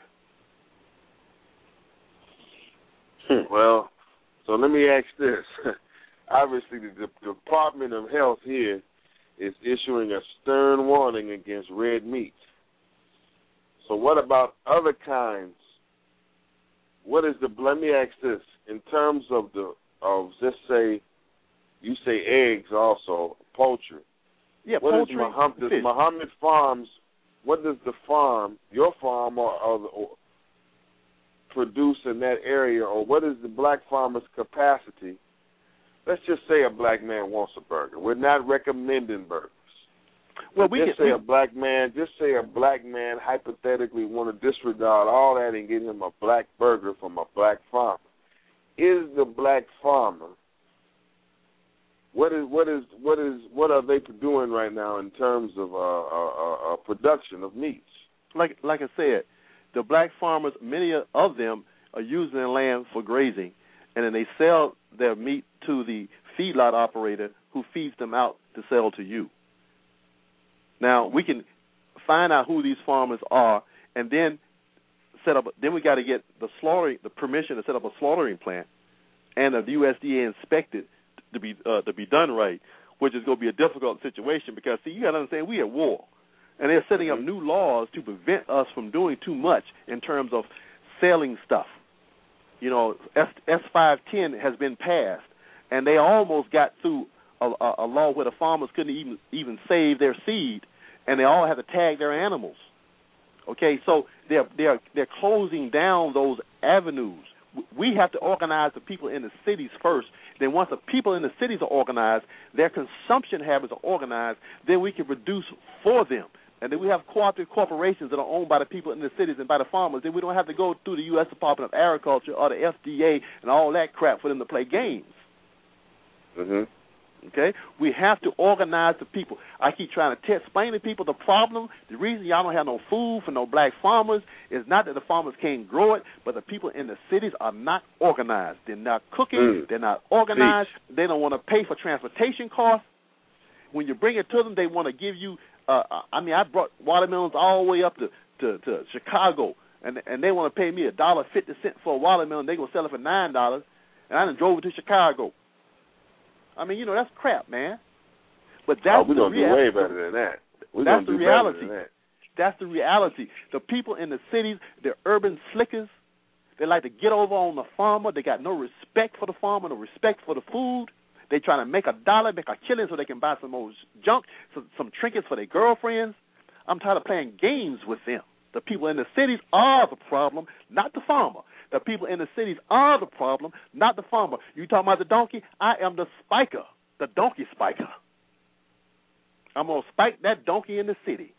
Well, so let me ask this. Obviously, the, the Department of Health here is issuing a stern warning against red meat. So what about other kinds? What is the, let me ask this, in terms of the, of just say, you say eggs also, poultry. Yeah, what poultry, is Muhammad, does fish. Muhammad Farms, what does the farm, your farm or, or, or produce in that area, or what is the black farmer's capacity? Let's just say a black man wants a burger. We're not recommending burgers. Well, we just can, say we, a black man, just say a black man hypothetically want to disregard all that and get him a black burger from a black farmer. Is the black farmer, what is what is what is what are they doing right now in terms of uh, uh, uh, production of meats? Like like I said, the black farmers, many of them are using their land for grazing, and then they sell their meat to the feedlot operator who feeds them out to sell to you. Now, we can find out who these farmers are, and then set up. Then we got to get the slaughtering, the permission to set up a slaughtering plant, and the U S D A inspected to be uh, to be done right, which is going to be a difficult situation because see, you got to understand we at war, and they're setting up new laws to prevent us from doing too much in terms of selling stuff. You know, S five ten has been passed, and they almost got through a, a, a law where the farmers couldn't even even save their seed, and they all had to tag their animals. Okay, so they're they're they're closing down those avenues. We have to organize the people in the cities first. Then once the people in the cities are organized, their consumption habits are organized, then we can produce for them. And then we have cooperative corporations that are owned by the people in the cities and by the farmers. Then we don't have to go through the U S Department of Agriculture or the F D A and all that crap for them to play games. Mm-hmm. Okay? We have to organize the people. I keep trying to t- explain to people the problem. The reason y'all don't have no food for no black farmers is not that the farmers can't grow it, but the people in the cities are not organized. They're not cooking. Mm. They're not organized. Peace. They don't want to pay for transportation costs. When you bring it to them, they want to give you, uh, I mean, I brought watermelons all the way up to, to, to Chicago, and and they want to pay me a dollar fifty cent for a watermelon. They're going to sell it for nine dollars, and I done drove it to Chicago. I mean, you know, that's crap, man. But that's oh, we're the going to do way better than that. We're that's do the reality. Better than that. That's the reality. The people in the cities, they're urban slickers. They like to get over on the farmer. They got no respect for the farmer, no respect for the food. They trying to make a dollar, make a killing so they can buy some old junk, some, some trinkets for their girlfriends. I'm tired of playing games with them. The people in the cities are the problem, not the farmer. The people in the cities are the problem, not the farmer. You talking about the donkey? I am the spiker, the donkey spiker. I'm going to spike that donkey in the city.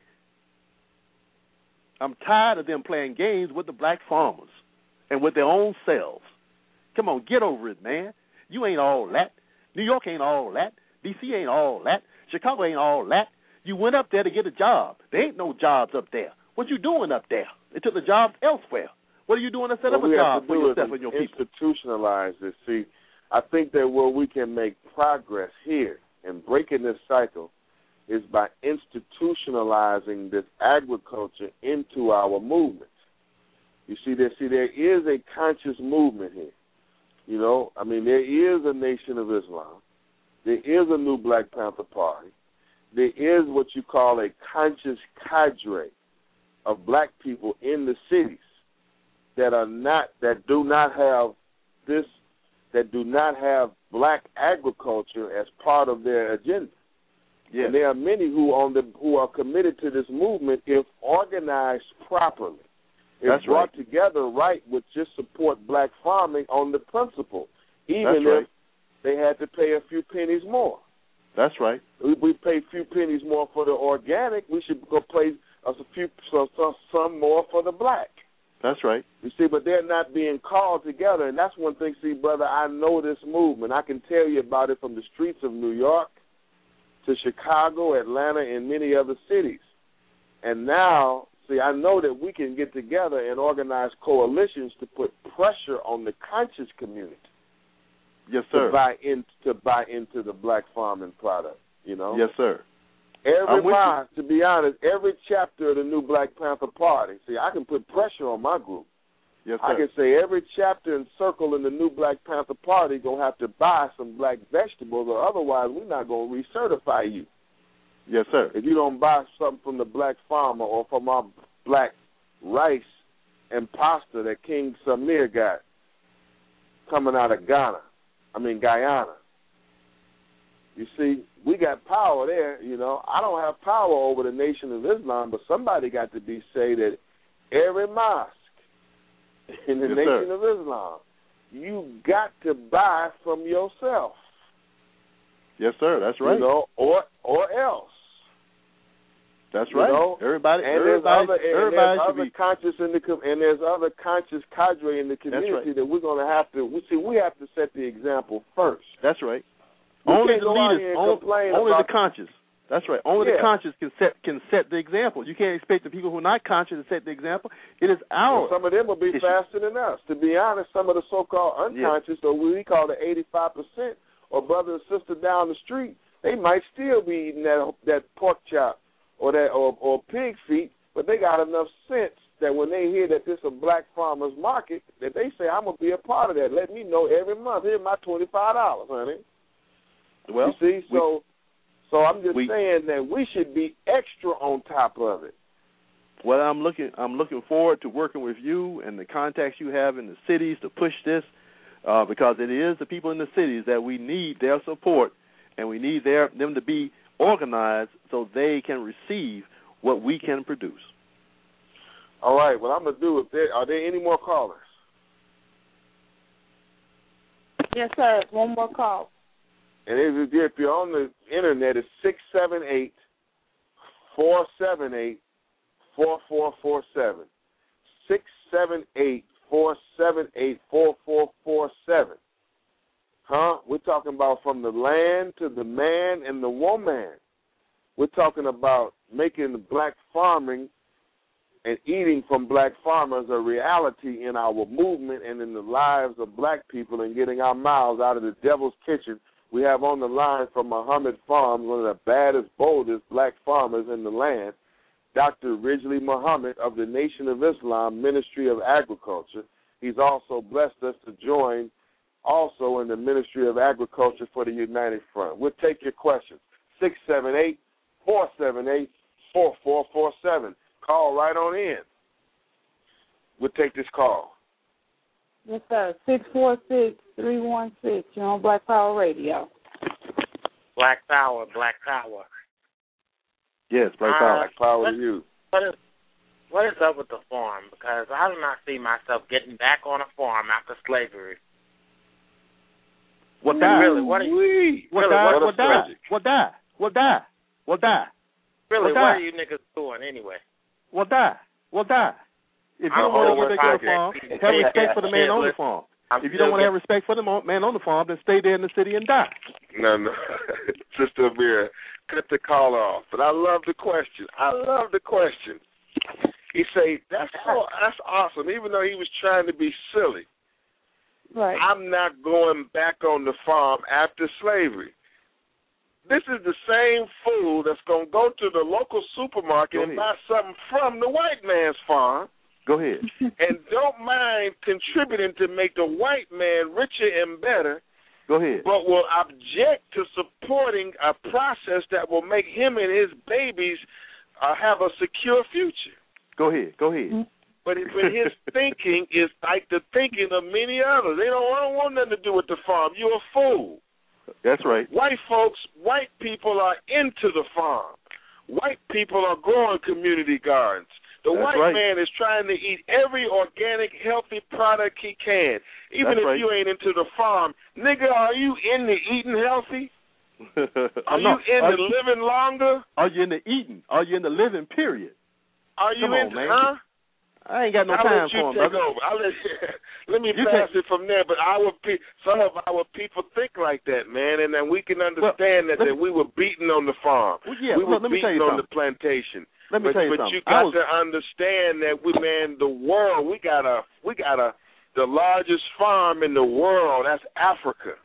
I'm tired of them playing games with the black farmers and with their own selves. Come on, get over it, man. You ain't all that. New York ain't all that. D C ain't all that. Chicago ain't all that. You went up there to get a job. There ain't no jobs up there. What you doing up there? They took the jobs elsewhere. What are you doing to set what up a job for yourself and your people? Institutionalize this. See, I think that where we can make progress here and breaking this cycle is by institutionalizing this agriculture into our movement. You see, there, see, there is a conscious movement here. You know, I mean, there is a Nation of Islam. There is a new Black Panther Party. There is what you call a conscious cadre of black people in the cities that are not, that do not have this, that do not have black agriculture as part of their agenda. Yes. And there are many who on the who are committed to this movement if organized properly. If That's brought right. together right would just support black farming on the principle, even That's if right. they had to pay a few pennies more. That's right. We, we pay a few pennies more for the organic. We should go pay a few some, some more for the black. That's right. You see, but they're not being called together, and that's one thing. See, brother, I know this movement. I can tell you about it from the streets of New York to Chicago, Atlanta, and many other cities. And now, see, I know that we can get together and organize coalitions to put pressure on the conscious community. Yes, sir. To buy in to buy into the black farming product. You know. Yes, sir. Every I'm with month, to be honest, every chapter of the new Black Panther Party. See, I can put pressure on my group. Yes, sir. I can say every chapter and circle in the new Black Panther Party gonna have to buy some black vegetables, or otherwise we're not gonna recertify you. Yes, sir. If you don't buy something from the black farmer or from our black rice and pasta that King Samir got coming out of Ghana, I mean Guyana. You see, we got power there, you know. I don't have power over the Nation of Islam, but somebody got to be say that every mosque in the yes, Nation sir. of Islam, you got to buy from yourself. Yes, sir. That's right. You know, or or else. That's you right. Know? Everybody, and everybody, there's other, and everybody there's should other be conscious in the com- and there's other conscious cadre in the community right. that we're going to have to. We see, we have to set the example first. That's right. We only can't the go out leaders, here and only, complain only about the conscious. That's right. Only yeah. the conscious can set can set the example. You can't expect the people who are not conscious to set the example. It is our. Well, some of them will be issue. faster than us. To be honest, some of the so-called unconscious, yeah. or what we call the eighty-five percent, or brother and sister down the street, they might still be eating that that pork chop or that or, or pig feet, but they got enough sense that when they hear that this is a black farmers market, that they say, I'm gonna be a part of that. Let me know every month. Here's my twenty-five dollars, honey. Well, you see, so. We, So I'm just we, saying that we should be extra on top of it. Well, I'm looking. I'm looking forward to working with you and the contacts you have in the cities to push this, uh, because it is the people in the cities that we need their support, and we need their them to be organized so they can receive what we can produce. All right. What I'm gonna do? If there are there any more callers? Yes, sir. One more call. And if you're on the internet, it's six seven eight, four seven eight, four four four seven. six seven eight, four seven eight, four four four seven. Huh? We're talking about from the land to the man and the woman. We're talking about making the black farming and eating from black farmers a reality in our movement and in the lives of black people, and getting our mouths out of the devil's kitchen. We have on the line from Muhammad Farms, one of the baddest, boldest black farmers in the land, Doctor Ridgely Muhammad of the Nation of Islam Ministry of Agriculture. He's also blessed us to join also in the Ministry of Agriculture for the United Front. We'll take your questions. six seven eight, four seven eight, four four four seven. Call right on in. We'll take this call. Yes, sir. six four six, three one six. You're on Black Power Radio. Black Power, Black Power. Yes, Black uh, Power. Black Power what, to you. What is, what is up with the farm? Because I do not see myself getting back on a farm after slavery. What die? Really? What are you? What really, die? what, What die? What die? What die? What die? Really, what, what are you niggas doing anyway? What die? What die? If you I don't don't want to get back on the farm, have respect for the man on the farm. I'm If you don't want to have respect for the man on the farm, then stay there in the city and die. No, no. Sister Amira, cut the call off. But I love the question. I love the question. He say, that's so, that's awesome. Even though he was trying to be silly. Right. I'm not going back on the farm after slavery. This is the same fool that's going to go to the local supermarket Go and ahead. buy something from the white man's farm. Go ahead. And don't mind contributing to make the white man richer and better. Go ahead. But will object to supporting a process that will make him and his babies uh, have a secure future. Go ahead. Go ahead. But, it, but his thinking is like the thinking of many others. They don't, don't want nothing to do with the farm. You're a fool. That's right. White folks, white people are into the farm. White people are growing community gardens. The That's white right. man is trying to eat every organic, healthy product he can. Even That's if right. you ain't into the farm. Nigga, are you into eating healthy? Are no. you into are you, living longer? Are you into eating? Are you into living, period? Are you Come on, into, man. huh? I ain't got no I'll time let you for him, take brother. over. I'll let, let me You pass take- it from there. But our pe- some of our people think like that, man, and then we can understand well, that, that we were beaten on the farm. Well, yeah, we well, were let me tell beaten you on the something. plantation. Let me but, tell you but something. you got I was, to understand that we, man, the world, we got a, we got a, the largest farm in the world. That's Africa.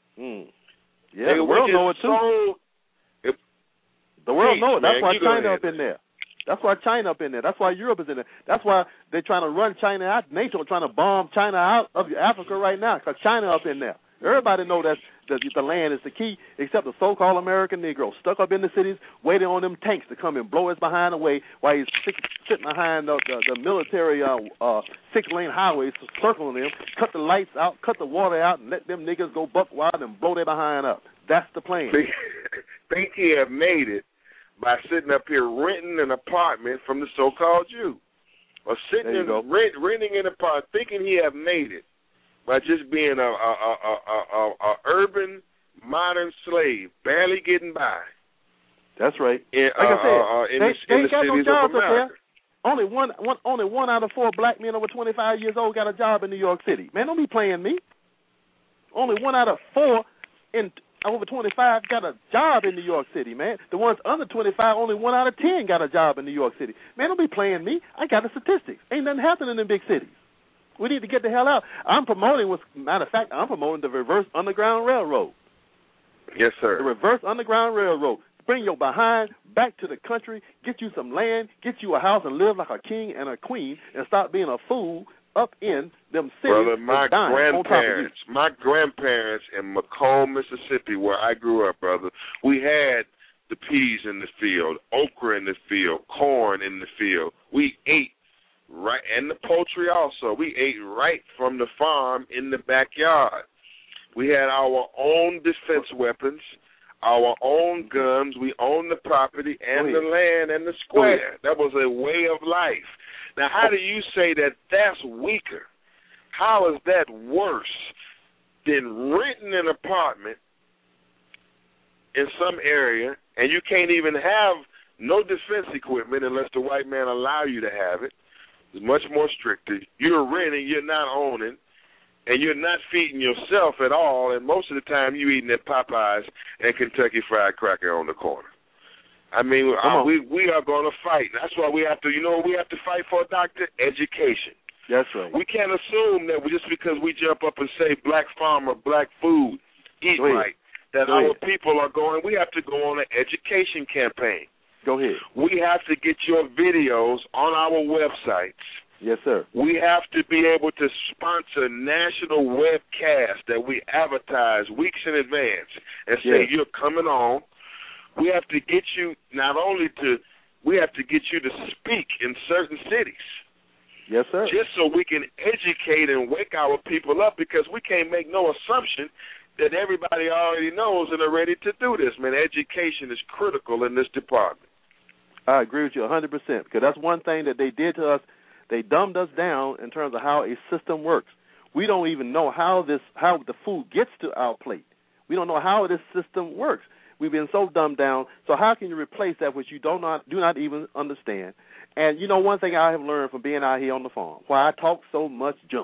Mm. Yeah, Nigga, the world know it too. So, if, the world geez, know it. That's man, why you China go up in there. That's why China up in there. That's why Europe is in there. That's why they're trying to run China out. NATO trying to bomb China out of Africa right now because China up in there. Everybody know that the, the land is the key, except the so-called American Negro stuck up in the cities, waiting on them tanks to come and blow his behind away while he's sit, sitting behind the, the, the military uh, uh, six-lane highways, circling them, cut the lights out, cut the water out, and let them niggas go buck wild and blow their behind up. That's the plan. Think, think he have made it by sitting up here renting an apartment from the so-called Jew, or sitting in rent, renting an apartment, thinking he have made it by just being a, a, a, a, a, a urban modern slave, barely getting by. That's right. In, like uh, I said, uh, in they, the, they in ain't the got no cities jobs of up America. there. Only one, one, only one out of four black men over twenty-five years old got a job in New York City. Man, don't be playing me. Only one out of four in over twenty-five got a job in New York City, man. The ones under twenty-five, only one out of ten got a job in New York City. Man, don't be playing me. I got the statistics. Ain't nothing happening in big cities. We need to get the hell out. I'm promoting, what's, matter of fact, I'm promoting the reverse Underground Railroad. Yes, sir. The reverse Underground Railroad. Bring your behind back to the country, get you some land, get you a house, and live like a king and a queen, and stop being a fool up in them cities. Brother, my grandparents, my grandparents in Macomb, Mississippi, where I grew up, brother, we had the peas in the field, okra in the field, corn in the field. We ate right, and the poultry also. We ate right from the farm in the backyard. We had our own defense weapons, our own guns. We owned the property and the land and the square. That was a way of life. Now, how do you say that that's weaker? How is that worse than renting an apartment in some area and you can't even have no defense equipment unless the white man allow you to have it? It's much more stricter. You're renting, you're not owning, and you're not feeding yourself at all, and most of the time you're eating at Popeyes and Kentucky Fried Cracker on the corner. I mean, uh, we we are going to fight. That's why we have to, you know what we have to fight for, Doctor? Education. That's right. We can't assume that just because we jump up and say black farmer, black food, eat right, that our people are going, we have to go on an education campaign. Go ahead. We have to get your videos on our websites. Yes, sir. We have to be able to sponsor national webcasts that we advertise weeks in advance and say, yes, you're coming on. We have to get you not only to, we have to get you to speak in certain cities. Yes, sir. Just so we can educate and wake our people up, because we can't make no assumption that everybody already knows and are ready to do this. Man, education is critical in this department. I agree with you one hundred percent, because that's one thing that they did to us. They dumbed us down in terms of how a system works. We don't even know how this, how the food gets to our plate. We don't know how this system works. We've been so dumbed down. So how can you replace that which you do not do not even understand? And you know, one thing I have learned from being out here on the farm, why I talk so much junk,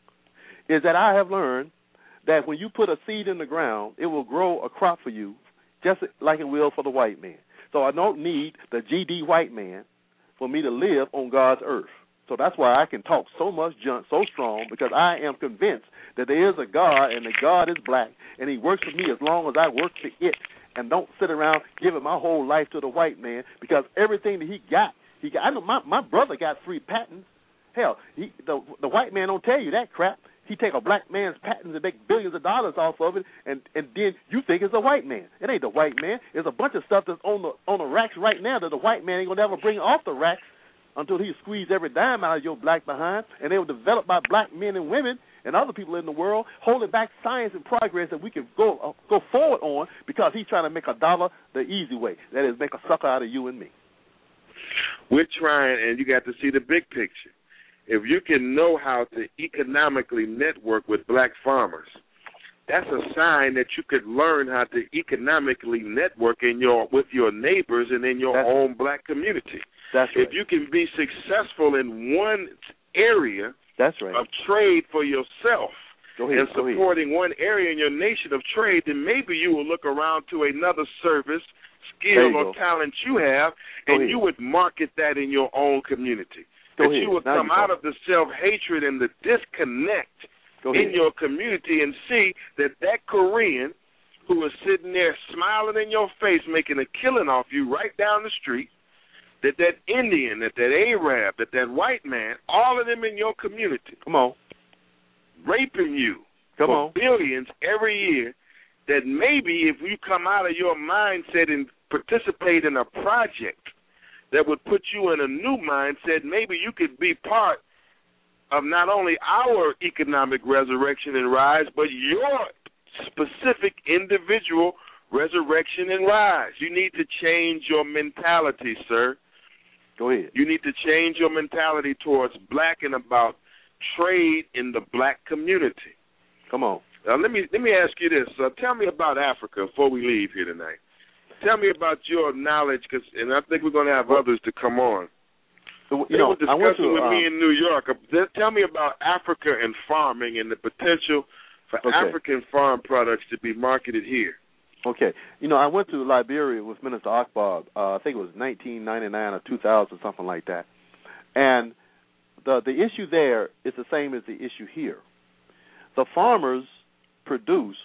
is that I have learned that when you put a seed in the ground, it will grow a crop for you, just like it will for the white man. So I don't need the G D white man for me to live on God's earth. So that's why I can talk so much junk, so strong, because I am convinced that there is a God, and that God is black, and he works for me as long as I work for it, and don't sit around giving my whole life to the white man, because everything that he got, he got. I know my, my brother got three patents. Hell, he, the the white man don't tell you that crap. He take a black man's patents and make billions of dollars off of it, and, and then you think it's a white man. It ain't the white man. There's a bunch of stuff that's on the on the racks right now that the white man ain't gonna ever bring off the racks until he squeeze every dime out of your black behind. And they were developed by black men and women and other people in the world, holding back science and progress that we can go uh, go forward on, because he's trying to make a dollar the easy way. That is, make a sucker out of you and me. We're trying, and you got to see the big picture. If you can know how to economically network with black farmers, that's a sign that you could learn how to economically network in your with your neighbors and in your that's, own black community. That's right. If you can be successful in one area that's right. of trade for yourself, go ahead, and supporting go ahead. one area in your nation of trade, then maybe you will look around to another service, skill, or go. talent you have, go and ahead. you would market that in your own community. Go that ahead. you would now come out of the self-hatred and the disconnect in your community and see that that Korean who is sitting there smiling in your face, making a killing off you right down the street, that that Indian, that that Arab, that that white man, all of them in your community, come on, raping you come for on. billions every year, that maybe if you come out of your mindset and participate in a project that would put you in a new mindset, maybe you could be part of not only our economic resurrection and rise, but your specific individual resurrection and rise. You need to change your mentality, sir. Go ahead. You need to change your mentality towards black and about trade in the black community. Come on. Now, let me let me ask you this. Uh, tell me about Africa before we leave here tonight. Tell me about your knowledge, cause, and I think we're going to have others to come on. So, you they know, were discussing I went to, with um, me in New York. Uh, tell me about Africa and farming and the potential for okay. African farm products to be marketed here. Okay. You know, I went to Liberia with Minister Akbar, uh, I think it was nineteen ninety-nine or two thousand, something like that. And the the issue there is the same as the issue here. The farmers produce,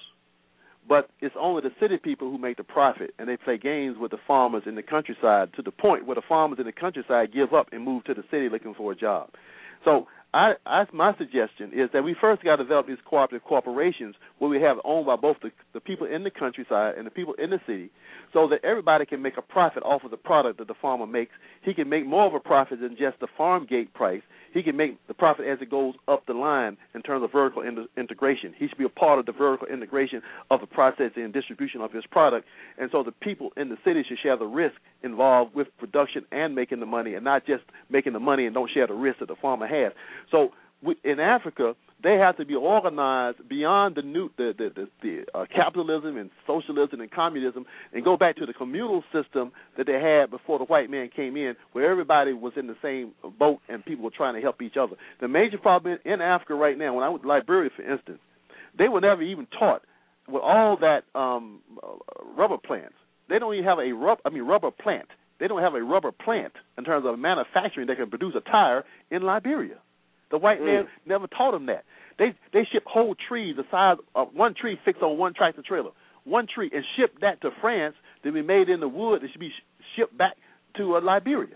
but it's only the city people who make the profit, and they play games with the farmers in the countryside to the point where the farmers in the countryside give up and move to the city looking for a job. So I, I, my suggestion is that we first got to develop these cooperative corporations where we have owned by both the, the people in the countryside and the people in the city, so that everybody can make a profit off of the product that the farmer makes. He can make more of a profit than just the farm gate price. He can make the profit as it goes up the line in terms of vertical in- integration. He should be a part of the vertical integration of the processing and distribution of his product, and so the people in the city should share the risk involved with production and making the money, and not just making the money and don't share the risk that the farmer has. So we, in Africa, they have to be organized beyond the new the the, the, the uh, capitalism and socialism and communism, and go back to the communal system that they had before the white man came in, where everybody was in the same boat and people were trying to help each other. The major problem in Africa right now, when I went to Liberia, for instance, they were never even taught with all that um, rubber plants. They don't even have a rub, I mean rubber plant. They don't have a rubber plant in terms of manufacturing that can produce a tire in Liberia. The white man mm. never taught them that. They they ship whole trees the size of one tree fixed on one tractor trailer, one tree, and ship that to France to be made in the wood. It should be shipped back to uh, Liberia.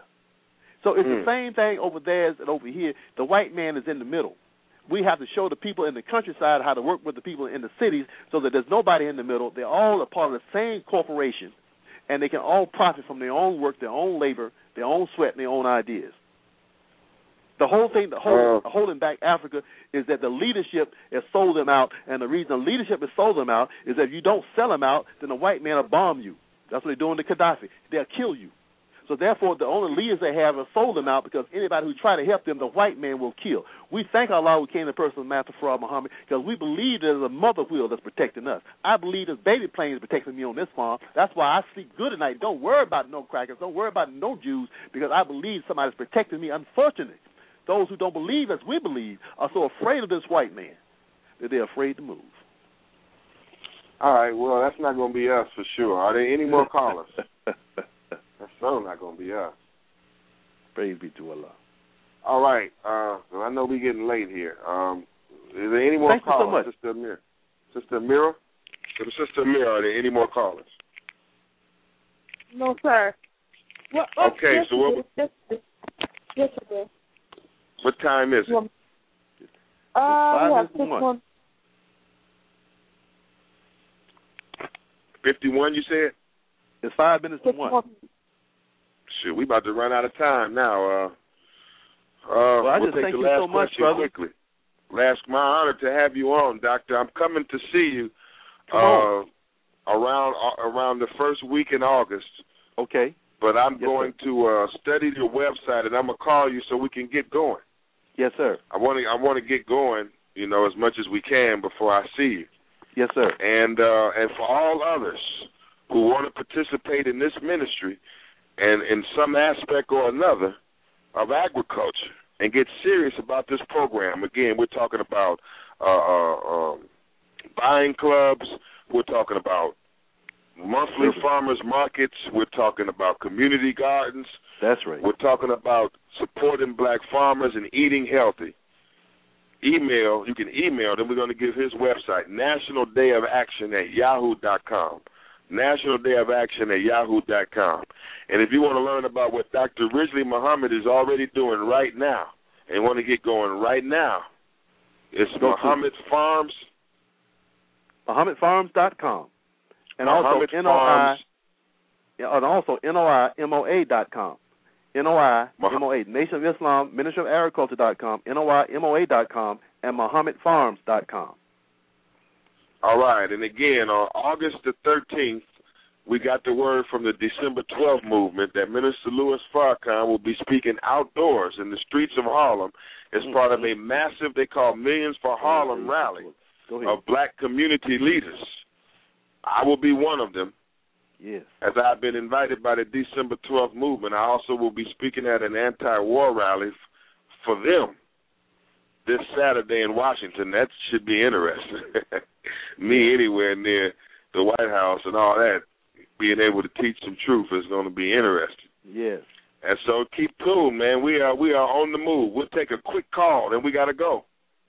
So it's mm. the same thing over there as over here. The white man is in the middle. We have to show the people in the countryside how to work with the people in the cities so that there's nobody in the middle. They're all a part of the same corporation, and they can all profit from their own work, their own labor, their own sweat, and their own ideas. The whole thing, the whole uh, holding back Africa is that the leadership has sold them out, and the reason the leadership has sold them out is that if you don't sell them out, then the white man will bomb you. That's what they're doing to Gaddafi. They'll kill you. So therefore, the only leaders they have have sold them out, because anybody who try to help them, the white man will kill. We thank Allah who came in the person of Master Farad Muhammad, because we believe there's a mother wheel that's protecting us. I believe this baby plane is protecting me on this farm. That's why I sleep good at night. Don't worry about no crackers. Don't worry about no Jews, because I believe somebody's protecting me. Unfortunately, those who don't believe as we believe are so afraid of this white man that they're afraid to move. All right, well, that's not going to be us for sure. Are there any more callers? That's so not going to be us. Praise be to Allah. All right. Uh, I know we're getting late here. Um, is there any more Thank callers? You so much. Sister Amira. Sister Amira? Sister Amira, are there any more callers? No, sir. What, what, okay, yes, so what... Yes, yes, sir. What time is it? Uh, five yeah, minutes to one. fifty-one, you said? It's five minutes to one. Shit, we about to run out of time now. Uh, uh, well, I we'll just take thank the you last so much, question brother. quickly. Last, my honor to have you on, Doctor. I'm coming to see you Come uh, on. around uh, around the first week in August. Okay. But I'm yes, going sir. to uh, study your website, and I'm gonna call you so we can get going. Yes, sir. I want to I want to get going, you know, as much as we can before I see you. Yes, sir. And uh, and for all others who want to participate in this ministry and in some aspect or another of agriculture and get serious about this program. Again, we're talking about uh, uh, um, buying clubs. We're talking about monthly farmers markets. We're talking about community gardens. That's right. We're talking about supporting black farmers and eating healthy. email. You can email. Then we're going to give his website, National Day of Action at yahoo dot com. National Day of Action at yahoo dot com. And if you want to learn about what Doctor Ridgely Muhammad is already doing right now and want to get going right now, it's Muhammad Farms. Muhammad Farms dot com. And Muhammad also N O I, Farms. and also N O I M O A dot com. N O I M O A, Nation of Islam, Ministry of Agriculture dot com, N O I M O A dot com, and Muhammad Farms dot com. All right, and again, on August the thirteenth, we got the word from the December twelfth movement that Minister Louis Farrakhan will be speaking outdoors in the streets of Harlem as mm-hmm. part of a massive, they call Millions for Harlem rally of black community leaders. I will be one of them. Yes. As I've been invited by the December twelfth movement, I also will be speaking at an anti-war rally f- for them this Saturday in Washington. That should be interesting. Me anywhere near the White House and all that, being able to teach some truth is going to be interesting. Yes. And so keep tuned, man. We are we are on the move. We'll take a quick call, then we got to go.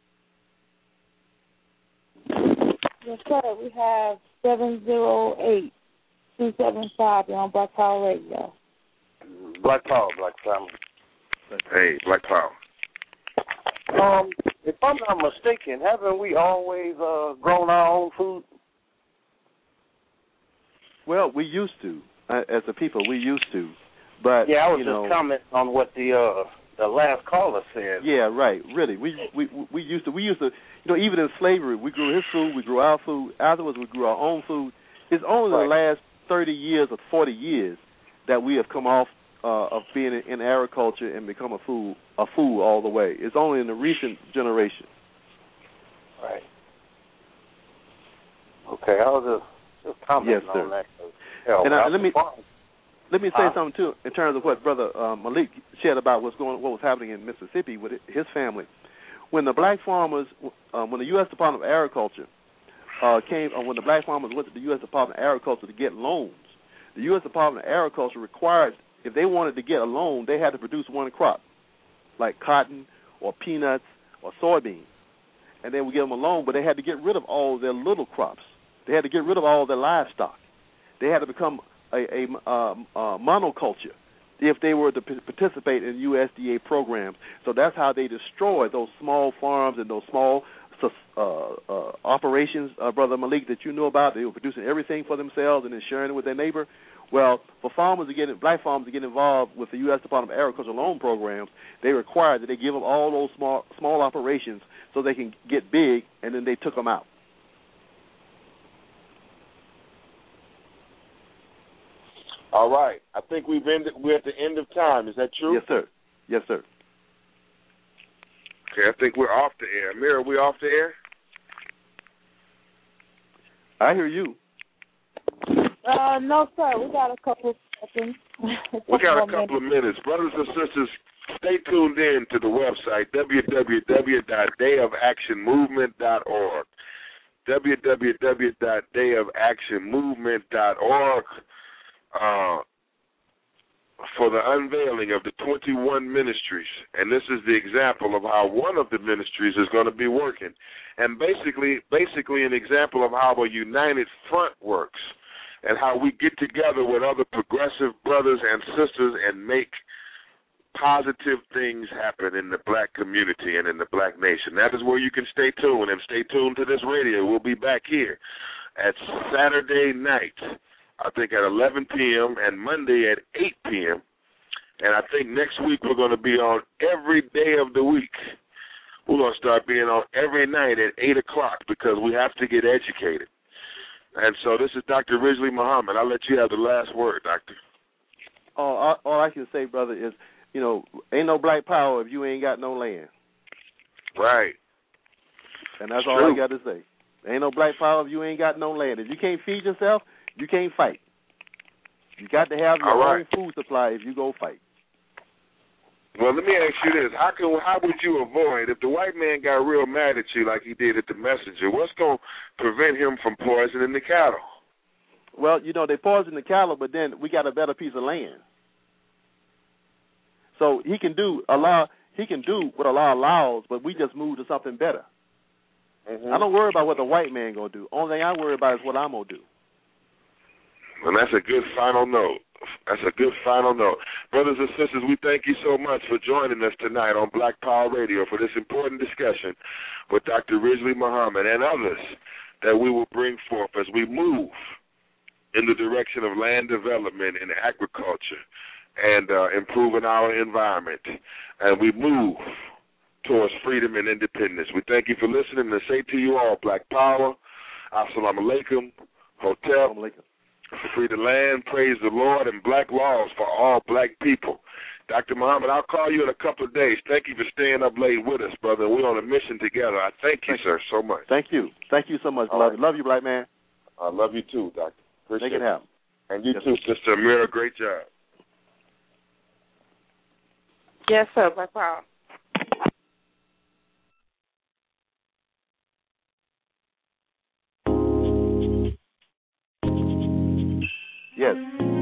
Yes, sir. We have seven zero eight two seven five on Black Power Radio. Black Power, Black Family. Hey, Black Power. Um, if I'm not mistaken, haven't we always uh, grown our own food? Well, we used to, uh, as a people, we used to, but yeah, I was you just know, commenting on what the uh, the last caller said. Yeah, right. Really, we we we used to we used to, you know, even in slavery, we grew his food, we grew our food. Afterwards, we grew our own food. It's only right. the last thirty years or forty years that we have come off uh, of being in, in agriculture and become a food a food all the way. It's only in the recent generation. Right. Okay, I was just. Yes, sir. On that. And uh, let me let me say uh, something too in terms of what Brother uh, Malik shared about what's going, what was happening in Mississippi with his family. When the black farmers, uh, when the U S Department of Agriculture uh, came, uh, when the black farmers went to the U S Department of Agriculture to get loans, the U S Department of Agriculture required if they wanted to get a loan, they had to produce one crop, like cotton or peanuts or soybeans, and they would give them a loan, but they had to get rid of all their little crops. They had to get rid of all their livestock. They had to become a, a, a, a monoculture if they were to p- participate in U S D A programs. So that's how they destroyed those small farms and those small uh, uh, operations, uh, Brother Malik, that you know about. They were producing everything for themselves and then sharing it with their neighbor. Well, for farmers to get, black farmers to get involved with the U S Department of Agriculture loan programs, they required that they give them all those small small operations so they can get big, and then they took them out. All right. I think we've ended, we're at the end of time. Is that true? Yes, sir. Yes, sir. Okay, I think we're off the air. Amir, are we off the air? I hear you. Uh, no, sir. We got a couple of seconds. We got a couple of minutes. Brothers and sisters, stay tuned in to the website, w w w dot day of action movement dot org. w w w dot day of action movement dot org. Uh, for the unveiling of the twenty-one ministries. And this is the example of how one of the ministries is going to be working. And basically, basically an example of how a united front works and how we get together with other progressive brothers and sisters and make positive things happen in the black community and in the black nation. That is where you can stay tuned, and stay tuned to this radio. We'll be back here at Saturday night, I think at eleven p.m. and Monday at eight p.m. And I think next week we're going to be on every day of the week. We're going to start being on every night at eight o'clock because we have to get educated. And so this is Doctor Ridgely Muhammad. I'll let you have the last word, Doctor. All, all I can say, brother, is, you know, ain't no black power if you ain't got no land. Right. And that's all I got to say. Ain't no black power if you ain't got no land. If you can't feed yourself, you can't fight. You got to have your right. own food supply if you go fight. Well, let me ask you this. How can how would you avoid, if the white man got real mad at you like he did at the Messenger, what's going to prevent him from poisoning the cattle? Well, you know, they poison the cattle, but then we got a better piece of land. So he can do, Allah, he can do what Allah allows, but we just move to something better. Mm-hmm. I don't worry about what the white man going to do. Only thing I worry about is what I'm going to do. And that's a good final note. That's a good final note. Brothers and sisters, we thank you so much for joining us tonight on Black Power Radio for this important discussion with Doctor Ridgely Muhammad and others that we will bring forth as we move in the direction of land development and agriculture and uh, improving our environment. And we move towards freedom and independence. We thank you for listening and say to you all, Black Power, Assalamu Alaikum, Hotel, free the land, praise the Lord, and black laws for all black people. Doctor Muhammad, I'll call you in a couple of days. Thank you for staying up late with us, brother. We're on a mission together. I thank you, sir, so much. Thank you. Thank you so much, All beloved. right. Love you, black man. I love you too, doctor. Appreciate Make it happen. And you Yes, too, sir. Sister Amira. Great job. Yes, sir. Black Power. Yes.